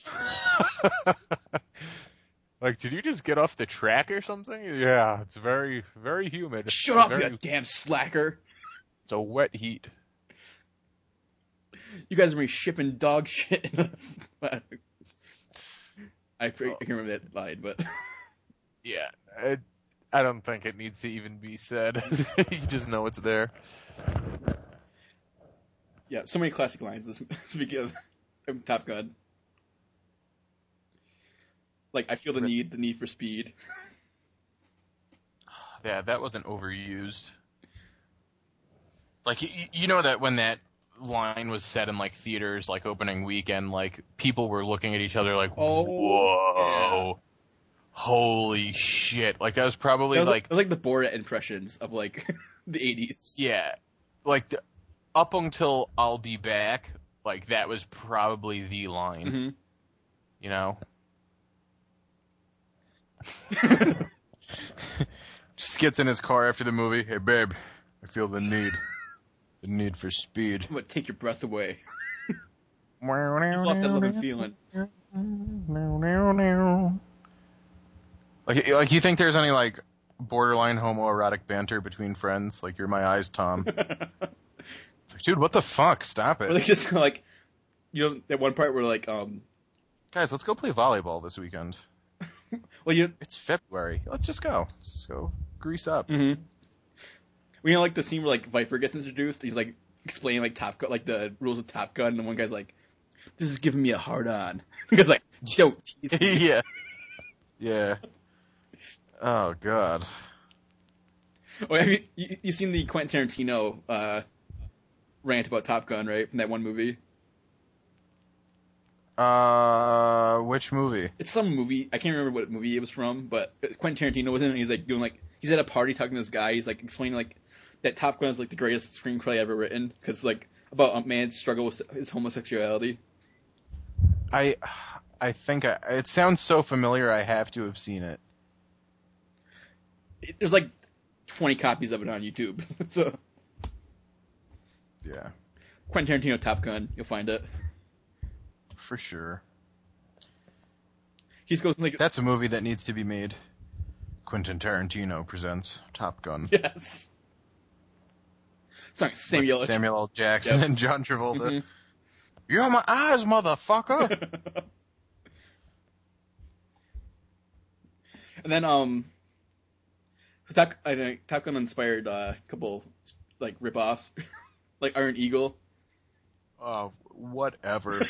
E: Like, did you just get off the track or something? Yeah, it's very, very humid.
C: Shut up,
E: very,
C: you damn slacker!
E: It's a wet heat.
C: You guys are be shipping dog shit. In a... I, I can't remember that line, but
E: Yeah, I, I don't think it needs to even be said. You just know it's there.
C: yeah, so many classic lines. This speaking of of Top Gun, like I feel the need, the need for speed.
E: Yeah, that wasn't overused. Like, you, you know that when that line was set in, like, theaters, like, opening weekend, like, people were looking at each other like,
C: Oh,
E: whoa.
C: yeah.
E: Holy shit. Like, that was probably,
C: It was
E: like,
C: it was like the Borat impressions of like the eighties.
E: yeah. Like, the, up until I'll Be Back, like, that was probably the line.
C: Mm-hmm.
E: You know? Just gets in his car after the movie. Hey, babe, I feel the need. The need for speed.
C: I'm gonna take your breath away.
E: You've
C: You've lost that loving feeling.
E: Like, like you think there's any, like, borderline homoerotic banter between friends? Like, you're my eyes, Tom. It's like, dude, what the fuck? Stop
C: Or they
E: it.
C: just like, you know, that one part where like, um,
E: Guys, let's go play volleyball this weekend.
C: well, you.
E: It's February. Let's just go. Let's just go grease up.
C: Mm-hmm. We know like the scene where like Viper gets introduced. He's like explaining like Top Gun, like the rules of Top Gun, and one guy's like, "This is giving me a hard on." The guy's like, "Don't tease me."
E: yeah. Yeah. Oh god.
C: Oh, have you, you you've seen the Quentin Tarantino uh, rant about Top Gun, right? From that one movie.
E: Uh, which movie?
C: It's some movie. I can't remember what movie it was from, but Quentin Tarantino was in it. And he's like doing like he's at a party talking to this guy. He's like explaining like that Top Gun is like the greatest screenplay ever written because like about a man's struggle with his homosexuality.
E: I, I think I, it sounds so familiar. I have to have seen it.
C: It, there's like twenty copies of it on YouTube. So
E: Yeah,
C: Quentin Tarantino Top Gun, you'll find it.
E: for sure.
C: He goes like
E: That's a movie that needs to be made. Quentin Tarantino presents Top Gun.
C: yes. Sorry, Samuel.
E: With Samuel L. Jackson
C: Yep.
E: and John Travolta.
C: Mhm.
E: You're my eyes, motherfucker.
C: And then um, so Top, I think Top Gun inspired uh, a couple like rip-offs, like Iron Eagle.
E: Oh, whatever.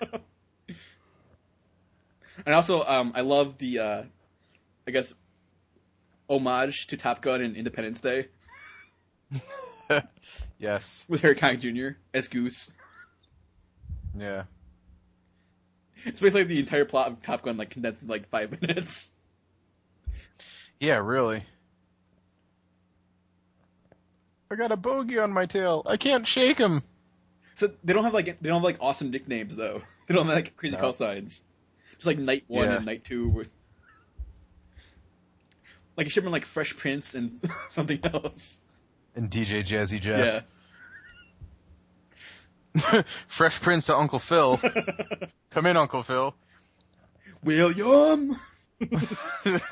C: And also, um, I love the, uh, I guess, homage to Top Gun and Independence Day
E: Yes.
C: with Harry Connick Junior as Goose.
E: Yeah.
C: It's basically the entire plot of Top Gun like condensed in like five minutes.
E: Yeah, really. I got a bogey on my tail. I can't shake him.
C: So they don't have like they don't have like awesome nicknames though. They don't have like crazy
E: No.
C: call signs. Just like Night One
E: Yeah.
C: and Night Two. Like it should have been like Fresh Prince and something else.
E: And D J Jazzy Jeff.
C: Yeah.
E: Fresh Prince to Uncle Phil. Come in, Uncle Phil.
C: William.
E: Amazing.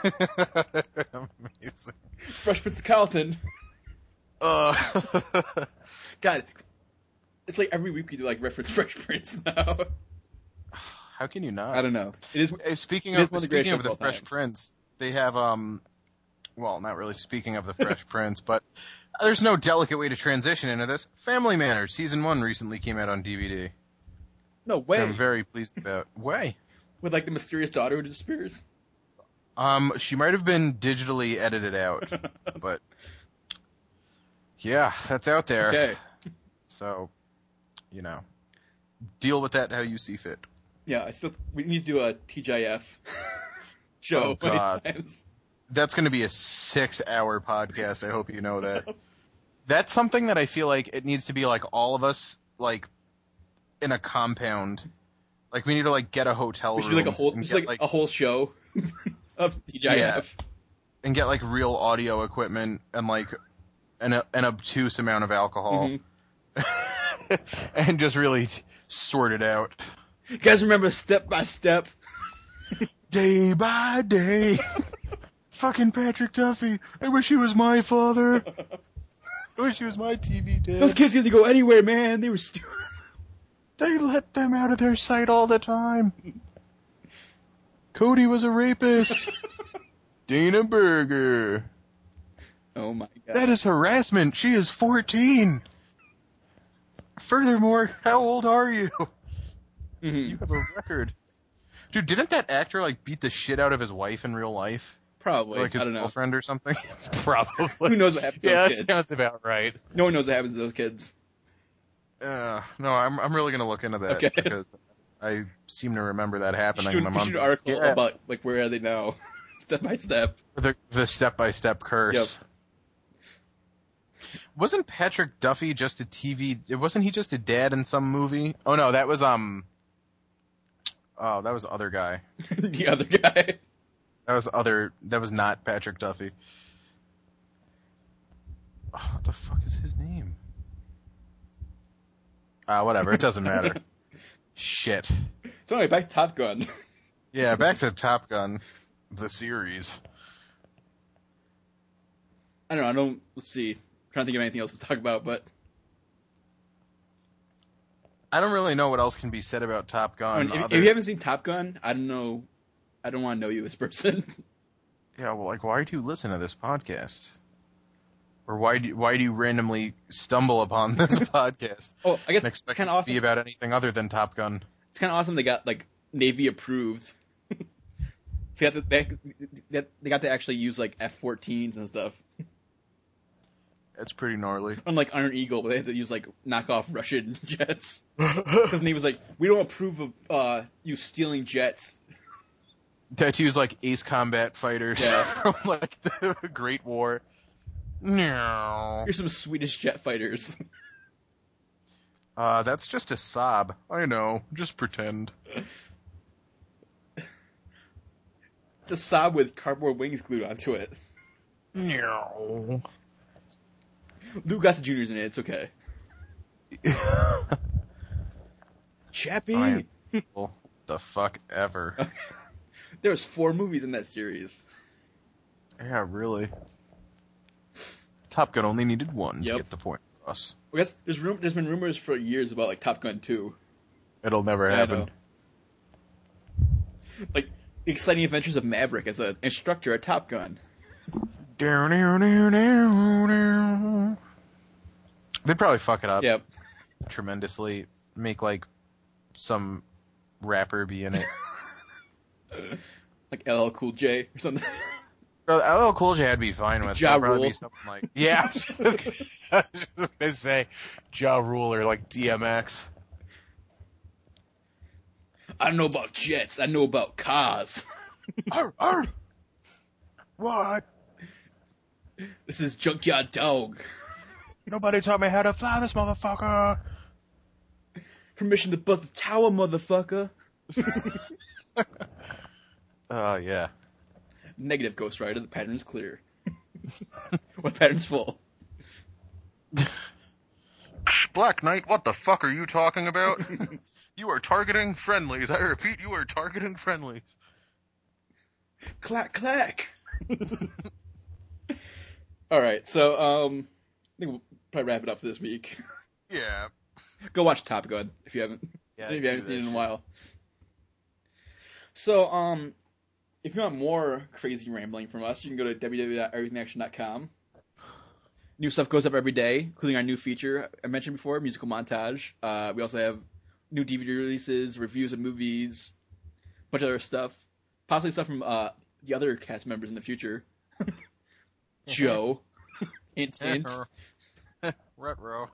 C: Fresh Prince of Carlton.
E: Uh,
C: God, it's like every week we do like reference Fresh Prince now.
E: how can you not?
C: I don't know. It is.
E: Hey, Speaking
C: It is
E: of
C: one of the greatest
E: speaking of
C: shows
E: the
C: of all
E: Fresh
C: time.
E: Prince, they have um, well, not really speaking of the Fresh Prince, but there's no delicate way to transition into this. Family Manners season one recently came out on D V D.
C: No way.
E: I'm very pleased about. Way.
C: With like the mysterious daughter who disappears.
E: Um, she might have been digitally edited out, but yeah, that's out there.
C: Okay.
E: So, you know, deal with that how you see fit.
C: Yeah, I still we need to do a T G I F show.
E: Oh, God.
C: anytimes.
E: That's going to be a six-hour podcast. I hope you know that. That's something that I feel like it needs to be like all of us, like in a compound. Like we need to like get a hotel
C: We should
E: room
C: do like a whole
E: and
C: just
E: get,
C: like, a whole show of T G I F.
E: and get like real audio equipment and like an an obtuse amount of alcohol,
C: Mhm.
E: and just really sort it out
C: You guys remember Step by Step?
E: day by day. Fucking Patrick Duffy. I wish he was my father. I wish he was my T V dad.
C: Those kids get to go anywhere, man. They were stupid.
E: They let them out of their sight all the time. Cody was a rapist. Dana Berger.
C: Oh my god.
E: That is harassment. She is fourteen. Furthermore, how old are you?
C: Mhm.
E: You have a record. Dude, didn't that actor like beat the shit out of his wife in real life?
C: Probably.
E: Or, like his
C: I don't know.
E: girlfriend or something?
B: Probably.
C: Who knows what happens to
B: Yeah,
C: those
B: that
C: kids?
B: sounds about right.
C: No one knows what happens to those kids.
E: Uh, no, I'm I'm really gonna look into that
C: Okay.
E: because I seem to remember that
C: You
E: happening.
C: should,
E: My
C: you
E: mom
C: should do an article
E: Yeah.
C: about like where are they now, step by step.
E: the the step by step curse.
C: Yep.
E: Wasn't Patrick Duffy just a T V? Wasn't he just a dad in some movie? Oh no, that was um. Oh, that was other guy.
C: The other guy.
E: That was other. That was not Patrick Duffy. Oh, what the fuck is his name? Ah, whatever. It doesn't matter. Shit.
C: So anyway, back to Top Gun.
E: Yeah, back to Top Gun, the series.
C: I don't know. I don't. Let's see. I'm trying to think of anything else to talk about, but
E: I don't really know what else can be said about Top
C: I
E: Gun.
C: mean, if,
E: other-
C: if you haven't seen Top Gun, I don't know. I don't want to know you as a person.
E: Yeah, well, like, why do you listen to this podcast? Or why do why do you randomly stumble upon this podcast?
C: Oh, I guess
E: and
C: it's
E: expect
C: kind
E: it
C: of
E: to be
C: awesome.
E: about anything other than Top Gun?
C: It's kind of awesome they got like Navy approved. So you have to, they, they they got to actually use like F fourteens and stuff.
E: It's pretty gnarly.
C: Unlike Iron Eagle, but they had to use like knockoff Russian jets. Because Navy was like, we don't approve of uh, you stealing jets.
E: Tattoos like Ace Combat fighters
C: Yeah.
E: from like the Great War. No.
C: Here's some Swedish jet fighters.
E: Uh, that's just a sob. I know. Just pretend.
C: It's a Saab with cardboard wings glued onto it.
E: No.
C: Lou Gossett Junior's in it. It's okay. Chappie.
E: I am well, the fuck ever.
C: There was four movies in that series.
E: Yeah, really. Top Gun only needed one
C: Yep.
E: to get the point across.
C: I guess there's rum- there's been rumors for years about like Top Gun two.
E: It'll never
C: I
E: happen.
C: know. Like exciting adventures of Maverick as an instructor at Top Gun.
E: Down, down, down, down, down. They'd probably fuck it up
C: Yep.
E: tremendously. Make like some rapper be in it.
C: Like L L Cool J or something.
E: Well, L L Cool J I'd be fine with.
C: Ja
E: It'd probably
C: Rule.
E: be something like yeah. I was just gonna, I was just gonna say Ja Rule or like D M X.
C: I don't know about jets. I know about cars.
E: Arr, arr. What?
C: This is Junkyard Dog.
E: Nobody taught me how to fly this motherfucker.
C: Permission to buzz the tower, motherfucker.
E: Oh yeah.
C: Negative, Ghost Rider. The pattern's clear. What pattern's full?
E: Black Knight, what the fuck are you talking about? You are targeting friendlies. I repeat, you are targeting friendlies.
C: Clack, clack. All right, so um, I think we'll probably wrap it up for this week.
E: Yeah.
C: Go watch Top Gun if you haven't.
E: Yeah,
C: if
E: do
C: you haven't
E: that
C: seen it in a
E: shit.
C: while. So um, if you want more crazy rambling from us, you can go to w w w dot everything action dot com. New stuff goes up every day, including our new feature I mentioned before, musical montage. Uh, we also have new D V D releases, reviews of movies, a bunch of other stuff. Possibly stuff from uh, the other cast members in the future. Joe. Hint, hint.
E: Retro.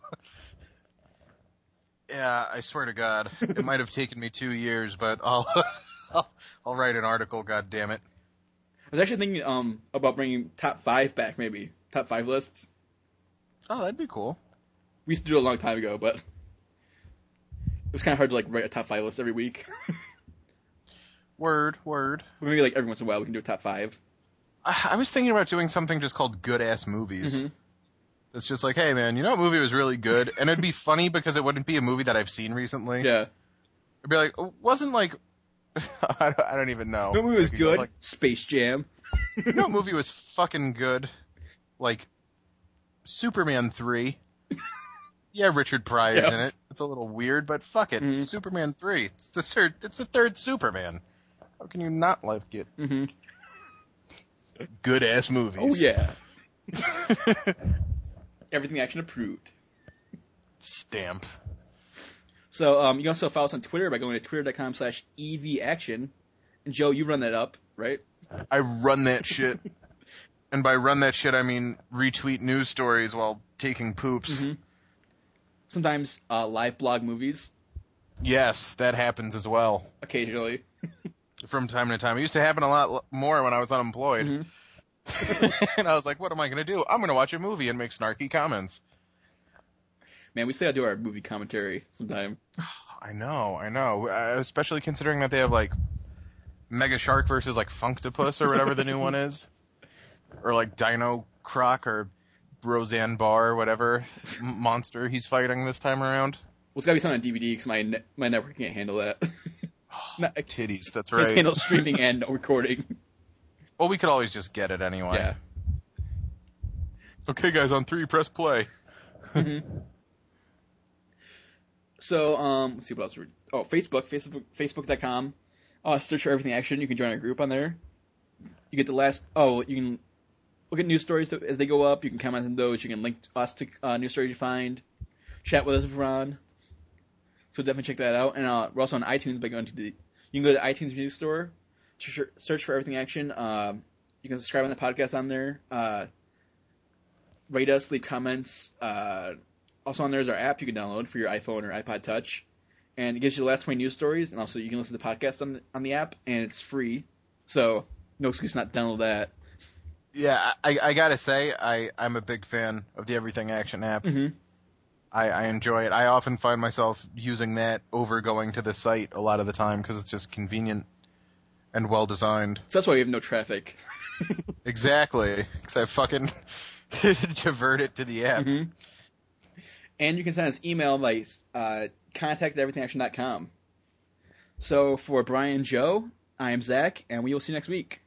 E: Yeah, I swear to God, it might have taken me two years, but I'll, I'll, I'll write an article. God damn it!
C: I was actually thinking um about bringing top five back, maybe top five lists.
E: Oh, that'd be cool.
C: We used to do it a long time ago, but it was kind of hard to like write a top five list every week.
E: Word, word.
C: But maybe like every once in a while we can do a top five.
E: I, I was thinking about doing something just called Good Ass Movies.
C: Mhm.
E: It's just like, hey man, you know what movie was really good? And it'd be funny because it wouldn't be a movie that I've seen recently.
C: Yeah.
E: It'd be like, oh, wasn't like, I, don't, I don't even know.
C: No movie was
E: Like, you know,
C: good.
E: like,
C: Space Jam.
E: you know what movie was fucking good? Like, Superman three. Yeah, Richard Pryor's
C: Yeah.
E: in it. It's a little weird, but fuck it.
C: Mhm.
E: Superman three. It's the third, it's the third Superman. How can you not like it?
C: Mm-hmm.
E: Good ass movies.
C: Oh yeah. Everything action approved.
E: Stamp.
C: So um, you can also follow us on Twitter by going to twitter dot com slash E V action. And Joe, you run that up, right?
E: I run that shit. And by run that shit, I mean retweet news stories while taking poops.
C: Mm-hmm. Sometimes uh, live blog movies,
E: Yes, that happens as well.
C: occasionally.
E: From time to time. It used to happen a lot l- more when I was unemployed.
C: Mhm.
E: And I was like, what am I going to do? I'm going to watch a movie and make snarky comments.
C: Man, we still gotta do our movie commentary sometime.
E: I know, I know. Uh, especially considering that they have, like, Mega Shark versus, like, Funktopus or whatever the new one is. Or, like, Dino Croc or Roseanne Barr or whatever m- monster he's fighting this time around.
C: Well, it's gotta be something on D V D because my ne- my network can't handle that. Not, I
E: Titties, that's
C: can't
E: right.
C: handle streaming and recording.
E: Well, we could always just get it anyway.
C: Yeah.
E: Okay, guys, on three, press play.
C: Mhm. So, um, let's see what else. We're, oh, Facebook, Facebook, Facebook dot com. Uh, search for Everything Action. You can join our group on there. You get the last. Oh, you can look at news stories as they go up. You can comment on those. You can link us to uh, news stories you find. Chat with us if we're on. So definitely check that out. And uh, we're also on iTunes by going to the. You can go to iTunes Music Store, search for Everything Action. Uh, you can subscribe on the podcast on there. Uh, rate us, leave comments. Uh, also on there is our app you can download for your iPhone or iPod Touch, and it gives you the last twenty news stories. And also you can listen to podcasts on the, on the app, and it's free. So no excuse not to download that.
E: Yeah, I, I gotta say, I, I'm a big fan of the Everything Action app.
C: Mm-hmm.
E: I, I enjoy it. I often find myself using that over going to the site a lot of the time because it's just convenient and well designed.
C: So that's why we have no traffic.
E: Exactly, because I fucking divert it to the app.
C: Mm-hmm. And you can send us email by uh, contact at everything action dot com. So for Brian and Joe, I am Zach, and we will see you next week.